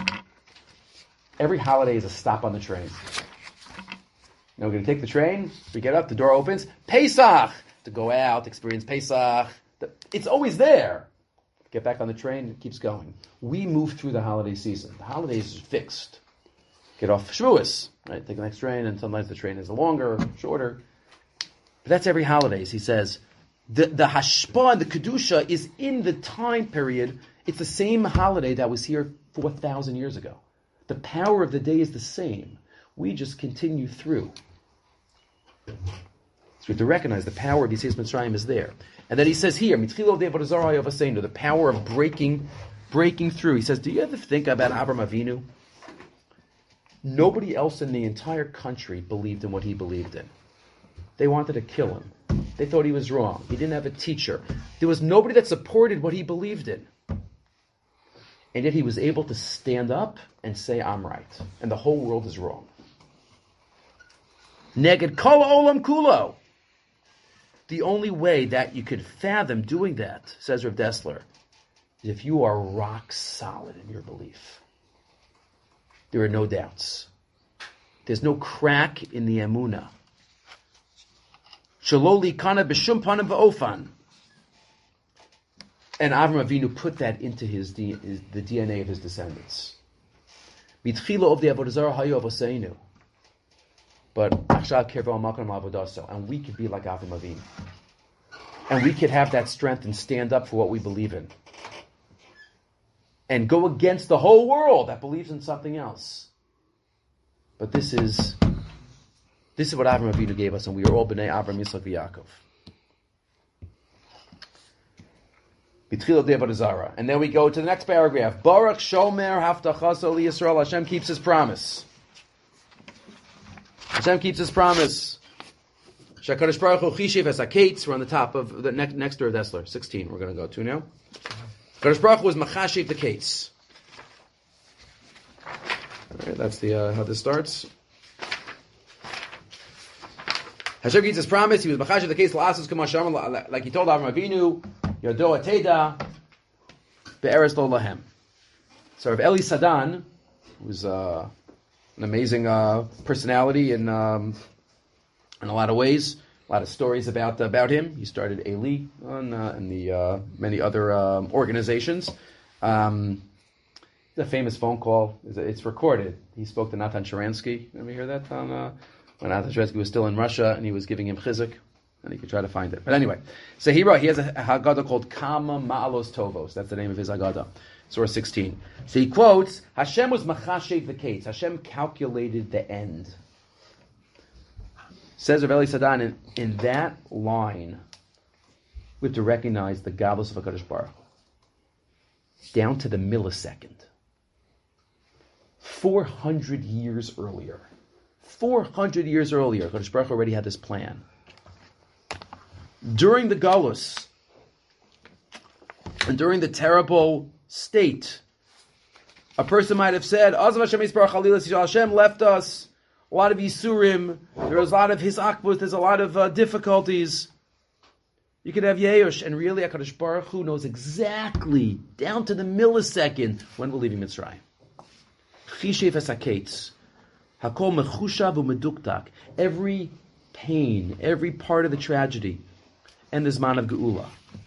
Every holiday is a stop on the train. Now we're going to take the train, we get up, the door opens, Pesach! To go out, experience Pesach. It's always there. Get back on the train, it keeps going. We move through the holiday season. The holidays are fixed. Get off Shavuos, right? Take the next train, and sometimes the train is longer, shorter. But that's every holidays. He says, the hashpah and the kedusha is in the time period. It's the same holiday that was here 4,000 years ago. The power of the day is the same. We just continue through. So we have to recognize the power of Yetzias Mitzrayim is there. And then he says here, the power of breaking through. He says, do you ever think about Abraham Avinu? Nobody else in the entire country believed in what he believed in. They wanted to kill him. They thought he was wrong. He didn't have a teacher. There was nobody that supported what he believed in. And yet he was able to stand up and say, I'm right. And the whole world is wrong. Neged kol olam kulo. The only way that you could fathom doing that, says Rav Dessler, is if you are rock solid in your belief. There are no doubts. There's no crack in the emunah. Shaloli kana b'shum panim v'ofan. And Avraham Avinu put that into the DNA of his descendants. Mitchila of the Avodah Zarah hayu avoseinu. But achshav kirva makom avodaso, and we could be like Avram Avinu, and we could have that strength and stand up for what we believe in, and go against the whole world that believes in something else. But this is what Avram Avinu gave us, and we are all bnei Avram, Yitzchak, Yaakov. And then we go to the next paragraph. Baruch Shomer Haftachaso Yisrael. Hashem keeps His promise. Hashem keeps His promise. Shakadosh Baruch Hu Chishev Esakates. We're on the top of the next door of Dessler. 16. We're going to go to now. Kadosh Baruch Hu was Machashiv the Kates. All right, that's the how this starts. Hashem keeps His promise. He was Machashiv the Kates. La'asus Kamasham, like He told Avram Avinu. Yodo Ateda Be'eres Lo Lahem. So Rav Eli Sadan was an amazing personality in a lot of ways. A lot of stories about him. He started Eli and the many other organizations. It's a famous phone call. It's recorded. He spoke to Natan Sharansky. Let me hear that when Natan Sharansky was still in Russia and he was giving him chizuk. And you can try to find it. But anyway, so he has a Haggadah called Kama Ma'alos Tovos. That's the name of his Haggadah. Surah 16. So he quotes, Hashem was Machashev the Kates. Hashem calculated the end. Says Rav Eli Sadan, in that line, we have to recognize the Gadlus of HaKadosh Baruch Hu. Down to the millisecond. 400 years earlier. 400 years earlier, HaKadosh Baruch Hu already had this plan. During the Galus, and during the terrible state, a person might have said, Hashem left us, a lot of Yisurim, there was a lot of His Akbus, there's a lot of difficulties. You could have Yeush, and really HaKadosh Baruch Hu knows exactly, down to the millisecond, when we're leaving Mitzrayim. Chishev Esakates, Hakol Mechushav U'Meduktak, every pain, every part of the tragedy, and the Zman of Geula.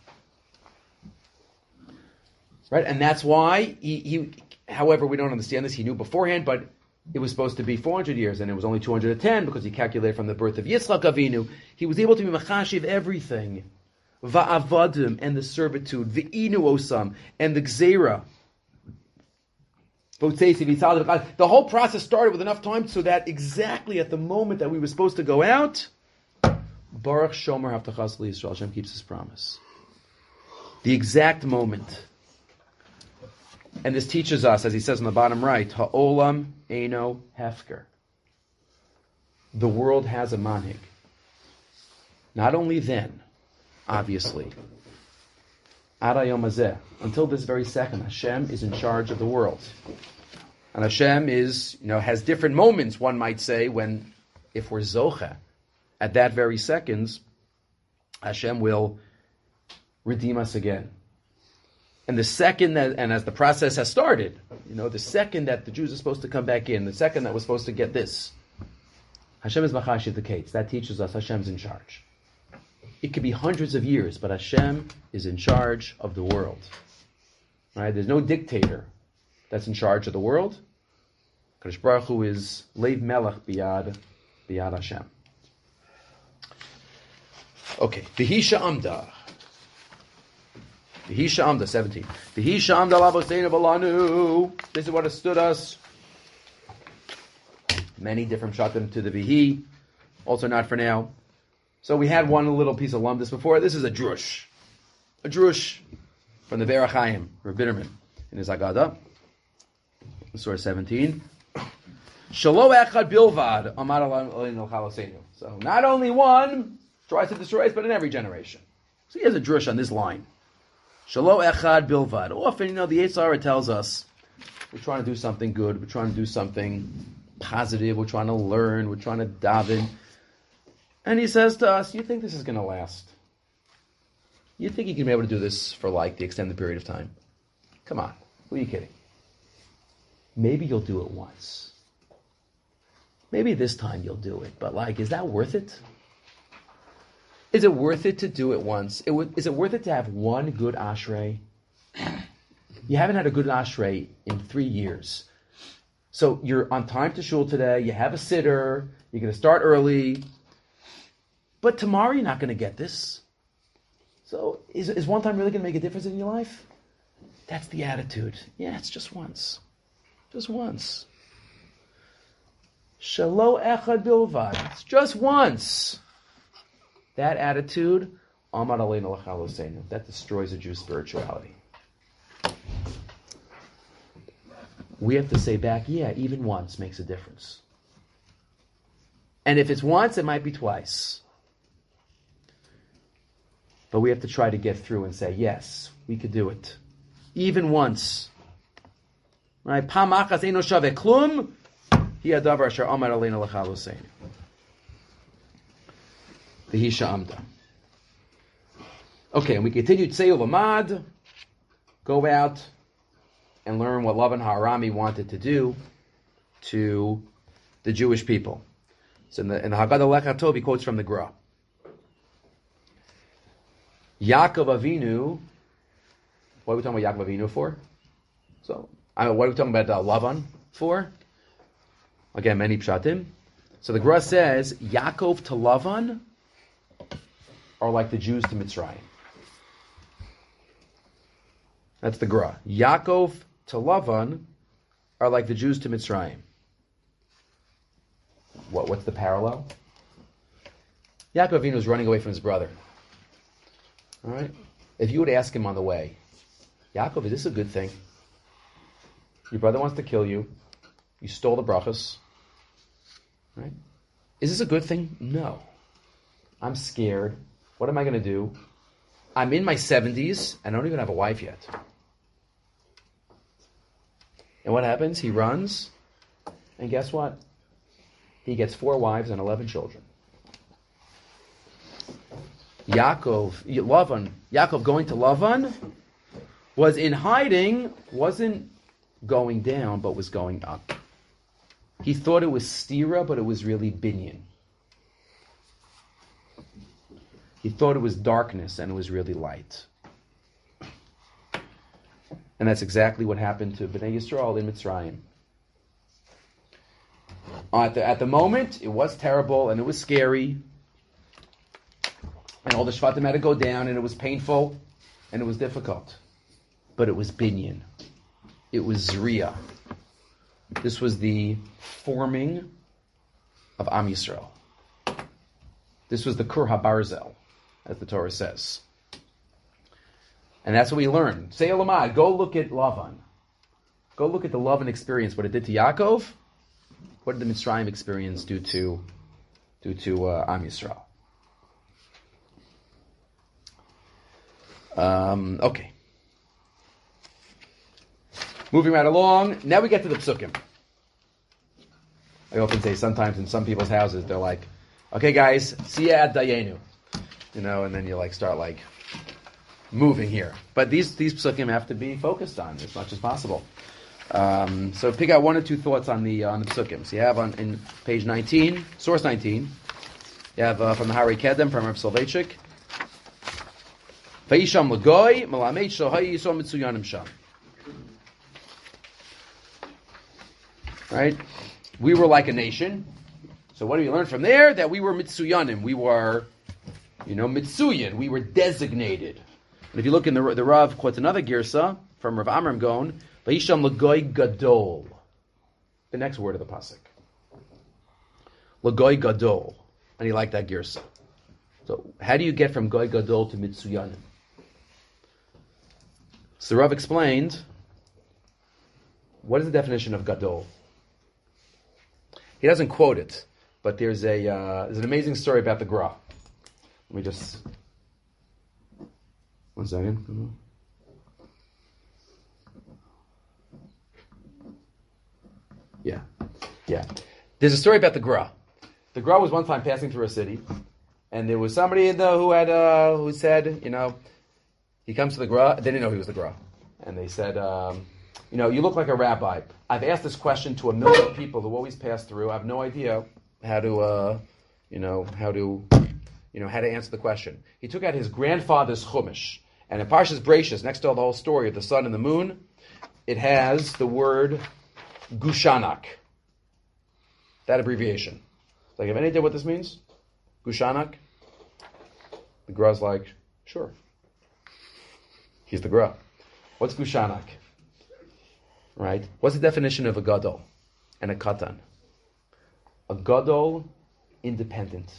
Right? And that's why he however, we don't understand this, he knew beforehand, but it was supposed to be 400 years, and it was only 210, because he calculated from the birth of Yitzchak Avinu. He was able to be Machashiv everything. Va'avadim, and the servitude. V'inu osam, and the Gzeira. The whole process started with enough time so that exactly at the moment that we were supposed to go out, Baruch Shomer Haftachaso Yisrael, Hashem keeps His promise. The exact moment. And this teaches us, as he says on the bottom right, Ha'olam Eino Hefker. The world has a manhig. Not only then, obviously, Ad Hayom Hazeh, until this very second, Hashem is in charge of the world. And Hashem has different moments, one might say, when, if we're Zocha, at that very second, Hashem will redeem us again. And the second that, and as the process has started, the second that the Jews are supposed to come back in, the second that we're supposed to get this, Hashem is Machashiv the Kates. That teaches us Hashem's in charge. It could be hundreds of years, but Hashem is in charge of the world. Right? There's no dictator that's in charge of the world. Kadosh Baruch Hu is Leiv Melech Biyad Hashem. Okay, V'hisha Amda. V'hisha Amda, 17. V'hisha Amda Lavoseinu Balanu. This is what has stood us. Many different shatim to the Vihi. Also not for now. So we had one little piece of lumdus before. This is a drush. A drush from the Be'er HaChaim, Rav Bitterman, in his Haggadah. Surah 17. Shalo echad bilvad amar aleinu chaloseinu. So not only one tries to destroy us, but in every generation. So he has a drush on this line. Shalo echad bilvad. Often, the Yetzer Hara tells us we're trying to do something good, we're trying to do something positive, we're trying to learn, we're trying to daven. And he says to us, you think this is going to last? You think you can be able to do this for the extended period of time? Come on. Who are you kidding? Maybe you'll do it once. Maybe this time you'll do it. But is that worth it? Is it worth it to do it once? Is it worth it to have one good ashrei? You haven't had a good ashrei in 3 years. So you're on time to shul today, you have a sitter, you're going to start early, but tomorrow you're not going to get this. So is one time really going to make a difference in your life? That's the attitude. Yeah, it's just once. Just once. Shalo echad bilvad. It's just once. That attitude, Amar aleinu l'chaloseinu, that destroys a Jew's spirituality. We have to say back, yeah, even once makes a difference. And if it's once, it might be twice. But we have to try to get through and say, yes, we could do it. Even once. Right? Pam achas eino shaveh klum, hi hadavar asher amar aleinu l'chaloseinu. The Hisha Amda. Okay, and we continue Tzei Ulamad, go out and learn what Lavan Ha'arami wanted to do to the Jewish people. So in the Haggadah Lech Tov, he quotes from the Gra. Yaakov Avinu, what are we talking about Yaakov Avinu for? So, what are we talking about Lavan for? Again, many pshatim. So the Gra says, Yaakov to Lavan are like the Jews to Mitzrayim. That's the Gra. Yaakov to Lavan are like the Jews to Mitzrayim. What's the parallel? Yaakov Avinu is running away from his brother. All right? If you would ask him on the way, Yaakov, is this a good thing? Your brother wants to kill you. You stole the brachas. Right? Is this a good thing? No. I'm scared. What am I going to do? I'm in my 70s. I don't even have a wife yet. And what happens? He runs. And guess what? He gets 4 wives and 11 children. Yaakov going to Lavan was in hiding, wasn't going down, but was going up. He thought it was stira, but it was really binyan. He thought it was darkness, and it was really light. And that's exactly what happened to Bnei Yisrael in Mitzrayim. At the moment, it was terrible, and it was scary, and all the Shvatim had to go down, and it was painful, and it was difficult. But it was binyan. It was zriya. This was the forming of Am Yisrael. This was the Kur HaBarzel, as the Torah says. And that's what we learned. Say Elamad, go look at Lavan. Go look at the Lavan experience, what it did to Yaakov. What did the Mitzrayim experience do to Am Yisrael? Okay. Moving right along. Now we get to the Psukim. I often say sometimes in some people's houses, they're like, okay guys, see ya at Dayenu. And then you start moving here. But these Psukim have to be focused on as much as possible. So pick out 1 or 2 thoughts on the Psukim. So you have in page 19, source 19, you have from the Hari Kedem, from Rav Soloveitchik, Vayisham Lagoy, Malamed Shohay Yisrael Mitsuyanim Sham. Right? We were like a nation. So what do we learn from there? That we were Mitsuyanim. We were, Mitsuyan. We were designated. And if you look in the Rav quotes another girsa from Rav Amram Gon, Vayisham Lagoy Gadol. The next word of the pasuk. Lagoy Gadol. And he liked that girsa. So how do you get from Goy Gadol to Mitsuyanim? So the Rav explained, what is the definition of Gadol? He doesn't quote it, but there's an amazing story about the Gra. Let me just... 1 second. Yeah. There's a story about the Gra. The Gra was one time passing through a city, and there was somebody who said, he comes to the Gra. They didn't know he was the Gra, and they said, you look like a rabbi. I've asked this question to 1 million people who always pass through. I have no idea how to answer the question. He took out his grandfather's chumash, and in Parshas Bereishis, next to the whole story of the sun and the moon, it has the word Gushanak. That abbreviation. Like, have any idea what this means? Gushanak? The Gra's like, sure. He's the Gra. What's Gushanak? Right? What's the definition of a Gadol and a Katan? A Gadol, independent.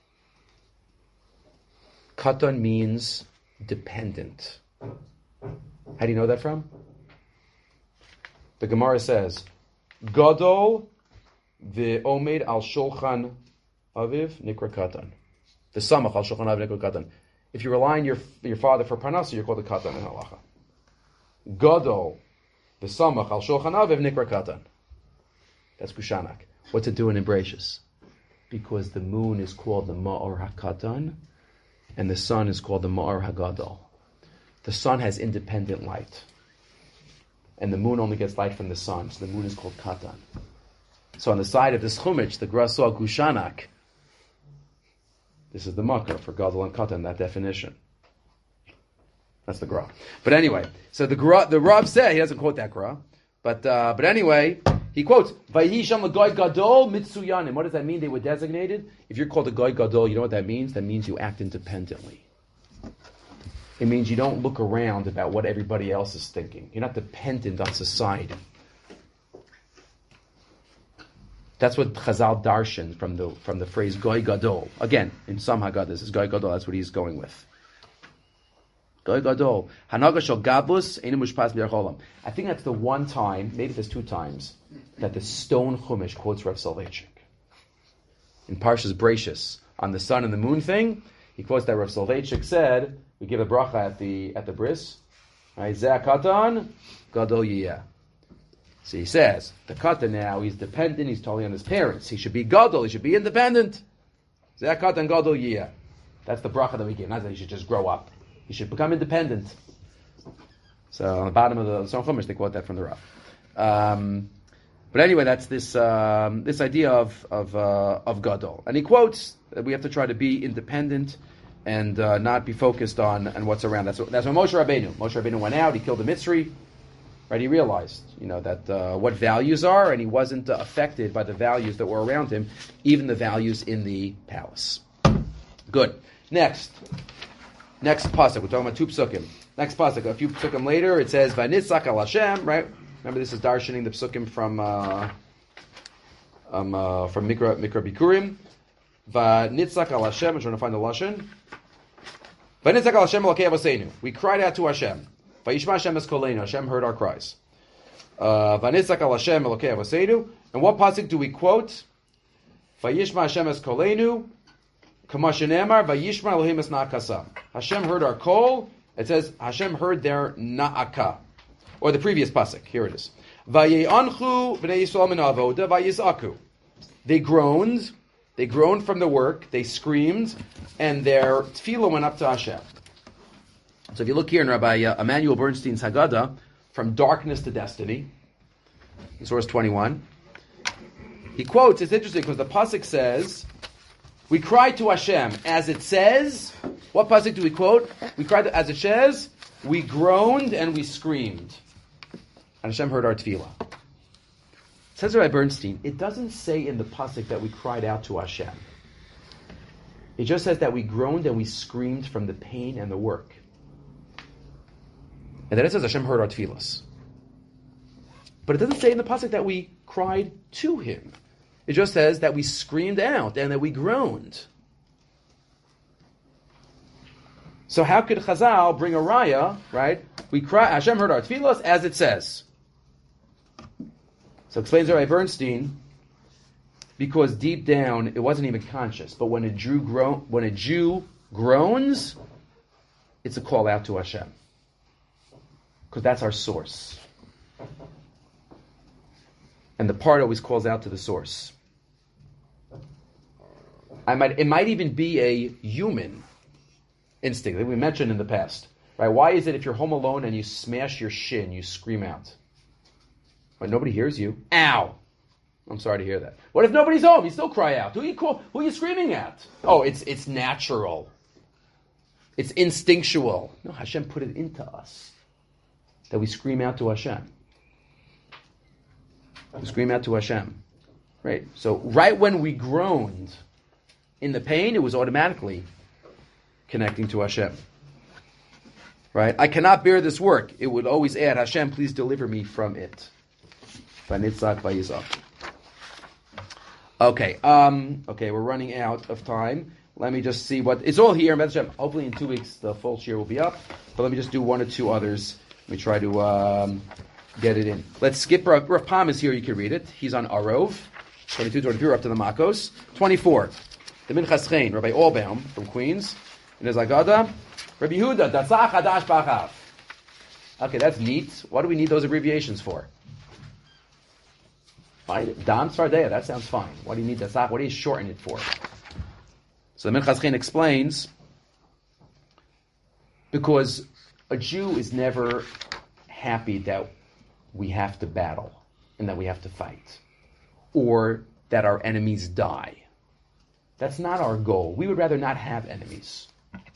Katan means dependent. How do you know that from? The Gemara says, Gadol ve'omed al shulchan aviv nikra katan. The samach al shulchan aviv nikra katan. If you rely on your father for parnasa, you're called a katan in halacha. Gadol ve'samach al shulchan aviv nikra katan. That's Gushanak. What's it doing in Bereshis? Because the moon is called the Ma'or HaKatan, and the sun is called the Ma'or HaGadol. The sun has independent light, and the moon only gets light from the sun, so the moon is called Katan. So on the side of this Chumash, the Gra saw Gushanak. This is the Makar for Gadol and Katan, that definition. That's the Gra. But anyway, so the Rav said, he doesn't quote that Gra, but anyway, he quotes, Vayisham l'goy gadol mitsuyanim. What does that mean? They were designated. If you're called a goy gadol, you know what that means? That means you act independently. It means you don't look around about what everybody else is thinking. You're not dependent on society. That's what Chazal darshan from the phrase goy gadol. Again, in some Haggadah, this is goy gadol. That's what he's going with. Goy gadol. Hanaga shel gabus einu mushpas b'derech olam. I think that's the one time, maybe there's two times, that the stone Chumash quotes Rav Soloveitchik. In Parshas Bereshis, on the sun and the moon thing, he quotes that Rav Soloveitchik said, we give a bracha at the bris, right? Zeh katan, gadol yiyeh. So he says, the katan now, he's dependent, he's totally on his parents. He should be gadol, he should be independent. Zeh katan gadol yiyeh. That's the bracha that we give, not that he should just grow up. He should become independent. So on the bottom of the Stone Chumash, they quote that from the Rav. But anyway, that's this idea of gadol, and he quotes that we have to try to be independent and not be focused on what's around. That's what Moshe Rabbeinu went out. He killed the Mitzri, right? He realized, that what values are, and he wasn't affected by the values that were around him, even the values in the palace. Good. Next pasuk. We're talking about two psukim. Next pasuk. A few psukim later, it says Vanitzak al Hashem. Right. Remember, this is darshaning the psukim from Mikra Bikurim. Vanitzak al Hashem. I'm trying to find the lashon. Vanitzak al Hashem Elokei Avoseinu. We cried out to Hashem. Vayishma Hashem es koleinu. Hashem heard our cries. Vanitzak al Hashem Elokei Avoseinu. And what pasuk do we quote? Vayishma Hashem es koleinu. Kamashenemar Vayishma Elohim es na'akasa. Hashem heard our call. It says Hashem heard their na'aka. Or the previous pasuk. Here it is. Vaye'anchu b'nei Yisrael min avoda vayizaku. They groaned from the work, they screamed, and their tefillah went up to Hashem. So if you look here in Rabbi Emanuel Bernstein's Haggadah, From Darkness to Destiny, in source 21, he quotes, it's interesting because the pasuk says, we cried to Hashem. As it says, what pasuk do we quote? We cried, as it says, we groaned and we screamed. And Hashem heard our tefillah. Says Rabbi Bernstein, it doesn't say in the pasuk that we cried out to Hashem. It just says that we groaned and we screamed from the pain and the work. And then it says Hashem heard our tefillahs. But it doesn't say in the pasuk that we cried to Him. It just says that we screamed out and that we groaned. So how could Chazal bring a raya, right? We cry, Hashem heard our tefillahs, as it says. So explains Rabbi Bernstein, because deep down it wasn't even conscious, but when a Jew groans, it's a call out to Hashem, because that's our source, and the part always calls out to the source. It might even be a human instinct that we mentioned in the past, right? Why is it if you're home alone and you smash your shin, you scream out? When nobody hears you, ow! I'm sorry to hear that. What if nobody's home? You still cry out. Who are you screaming at? Oh, it's natural. It's instinctual. No, Hashem put it into us that we scream out to Hashem. We scream out to Hashem. Right? So right when we groaned in the pain, it was automatically connecting to Hashem. Right? I cannot bear this work. It would always add, Hashem, please deliver me from it. Vanitzach vayizach. Okay, we're running out of time. Let me just see what... It's all here. Hopefully in 2 weeks the full shir will be up. But let me just do one or two others. Let me try to get it in. Let's skip... Rav Pam is here. You can read it. He's on Arov. 22, 23, up to the Makos. 24. The Minchas Chaim, Rabbi Allbaum from Queens. In his Agada. Rabbi Yehuda, Datzach Hadash Bachav. Okay, that's neat. What do we need those abbreviations for? Dam Svardeya, that sounds fine. What do you need Datzach? What do you shorten it for? So the Minchas Chaim explains, because a Jew is never happy that we have to battle and that we have to fight, or that our enemies die. That's not our goal. We would rather not have enemies.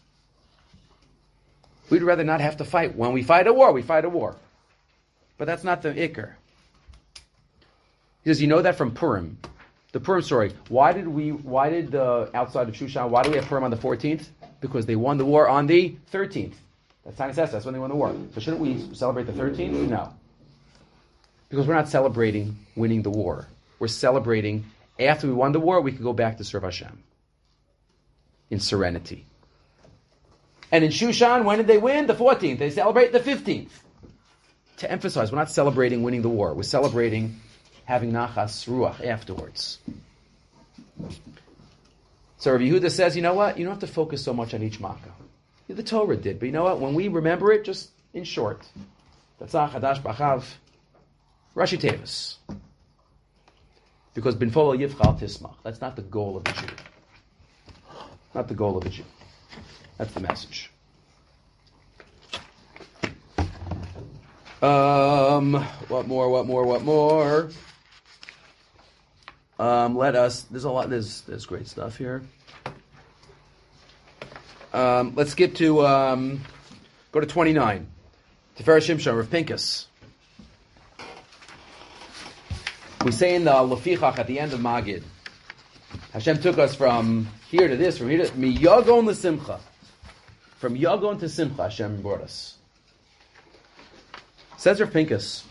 We'd rather not have to fight. When we fight a war, we fight a war. But that's not the Iker. He says, you know that from Purim. The Purim story. Why did outside of Shushan, why do we have Purim on the 14th? Because they won the war on the 13th. That's Tanis Esther. That's when they won the war. So shouldn't we celebrate the 13th? No. Because we're not celebrating winning the war. We're celebrating after we won the war, we could go back to serve Hashem in serenity. And in Shushan, when did they win? The 14th. They celebrate the 15th. To emphasize, we're not celebrating winning the war. We're celebrating having nachas ruach afterwards. So Rabbi Yehuda says, you know what? You don't have to focus so much on each makkah. The Torah did, but you know what? When we remember it, just in short, Datzach Hadash Bachav, Rashi Tevis. Because Binfola Yivchal Tismach. That's not the goal of the Jew. Not the goal of the Jew. That's the message. What more? There's a lot, there's great stuff here. Let's skip to, go to 29. Tiferet Shimshon, Rav Pinkus. We say in the Lefichach at the end of Magid, Hashem took us from here to this, from here to Mi Yagon to Simcha. From Yagon to Simcha, Hashem brought us. Says Rav Pinkus,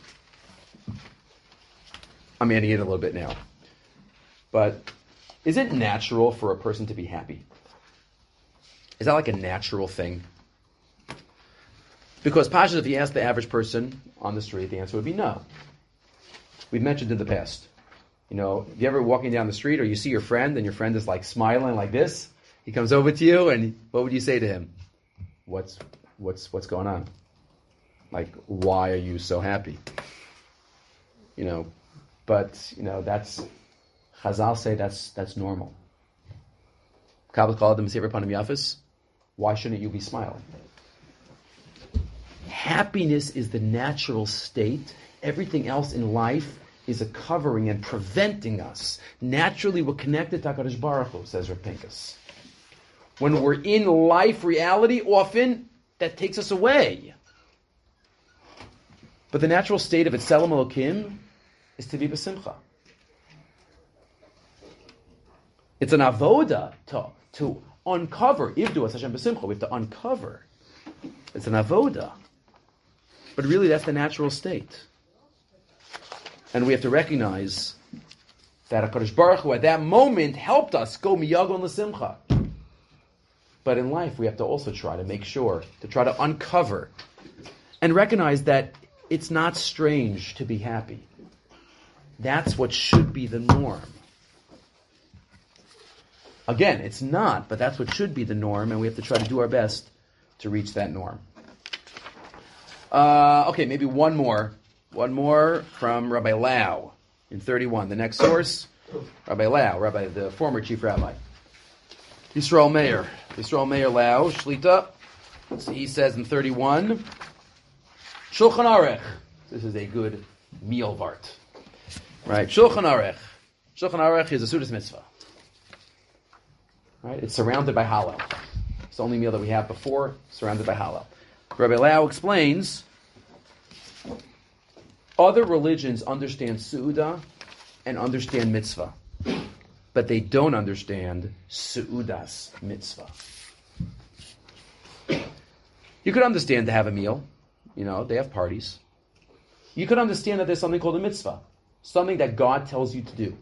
I'm adding it a little bit now, but is it natural for a person to be happy? Is that like a natural thing? Because Pashas, if you ask the average person on the street, the answer would be no. We've mentioned in the past. You know, if you're ever walking down the street or you see your friend and your friend is like smiling like this, he comes over to you and what would you say to him? What's going on? Like, why are you so happy? You know, but, you know, that's, Chazal say that's normal. Kabbalah called them Sefer Panim Yafis. Why shouldn't you be smiling? Happiness is the natural state. Everything else in life is a covering and preventing us. Naturally, we're connected to HaKadosh Baruch Hu, says Rav Pinkus. When we're in life reality, often that takes us away. But the natural state of Etzelem Elokim is to be b'simcha. It's an avoda to uncover. Ivdu as Hashem b'simcha. We have to uncover. It's an avoda. But really, that's the natural state. And we have to recognize that HaKadosh Baruch Hu at that moment helped us go miyagon l'simcha. But in life, we have to also try to make sure, to try to uncover and recognize that it's not strange to be happy. That's what should be the norm. Again, it's not, but that's what should be the norm, and we have to try to do our best to reach that norm. Okay, maybe one more. One more from Rabbi Lau in 31. The next source, Rabbi Lau, the former chief rabbi. Yisrael Meir Lau, Shlita. So he says in 31, Shulchan Aruch. This is a good meal vart. Right, Shulchan Aruch. Shulchan Aruch is a Sudas mitzvah. Right, it's surrounded by Hallel. It's the only meal that we have before, surrounded by Hallel. Rabbi Lau explains, Other religions understand Su'udah and understand mitzvah, but they don't understand Su'udas mitzvah. You could understand to have a meal. They have parties. You could understand that there's something called a mitzvah, something that God tells you to do.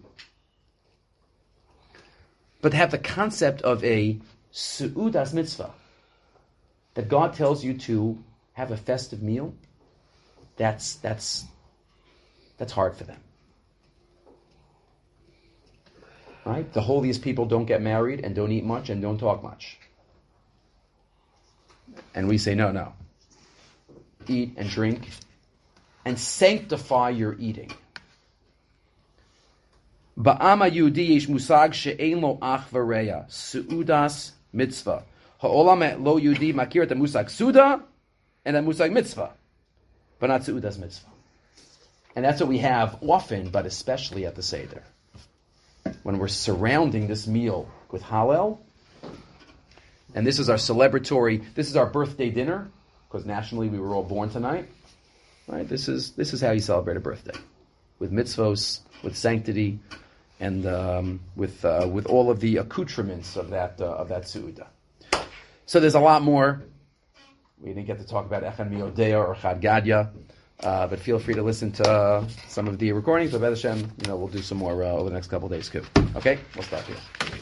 But to have the concept of a Su'udas mitzvah, that God tells you to have a festive meal, that's hard for them. Right? The holiest people don't get married and don't eat much and don't talk much. And we say, no. Eat and drink and sanctify your eating. Ba'am ha'yehudi yesh musag she'ein lo ach v'reya, su'udas mitzvah. Ha'olam lo yehudi makir et musag suda and a musag mitzvah, but not su'udas mitzvah. And that's what we have often, but especially at the Seder. When we're surrounding this meal with Hallel, and this is our this is our birthday dinner, because nationally we were all born tonight. Right? This is how you celebrate a birthday, with mitzvos, with sanctity, and with all of the accoutrements of that Su'udah. So there's a lot more. We didn't get to talk about Echad Miodea or Chad Gadya, but feel free to listen to some of the recordings. But B'ez Hashem, we'll do some more over the next couple of days too. Okay, we'll stop here.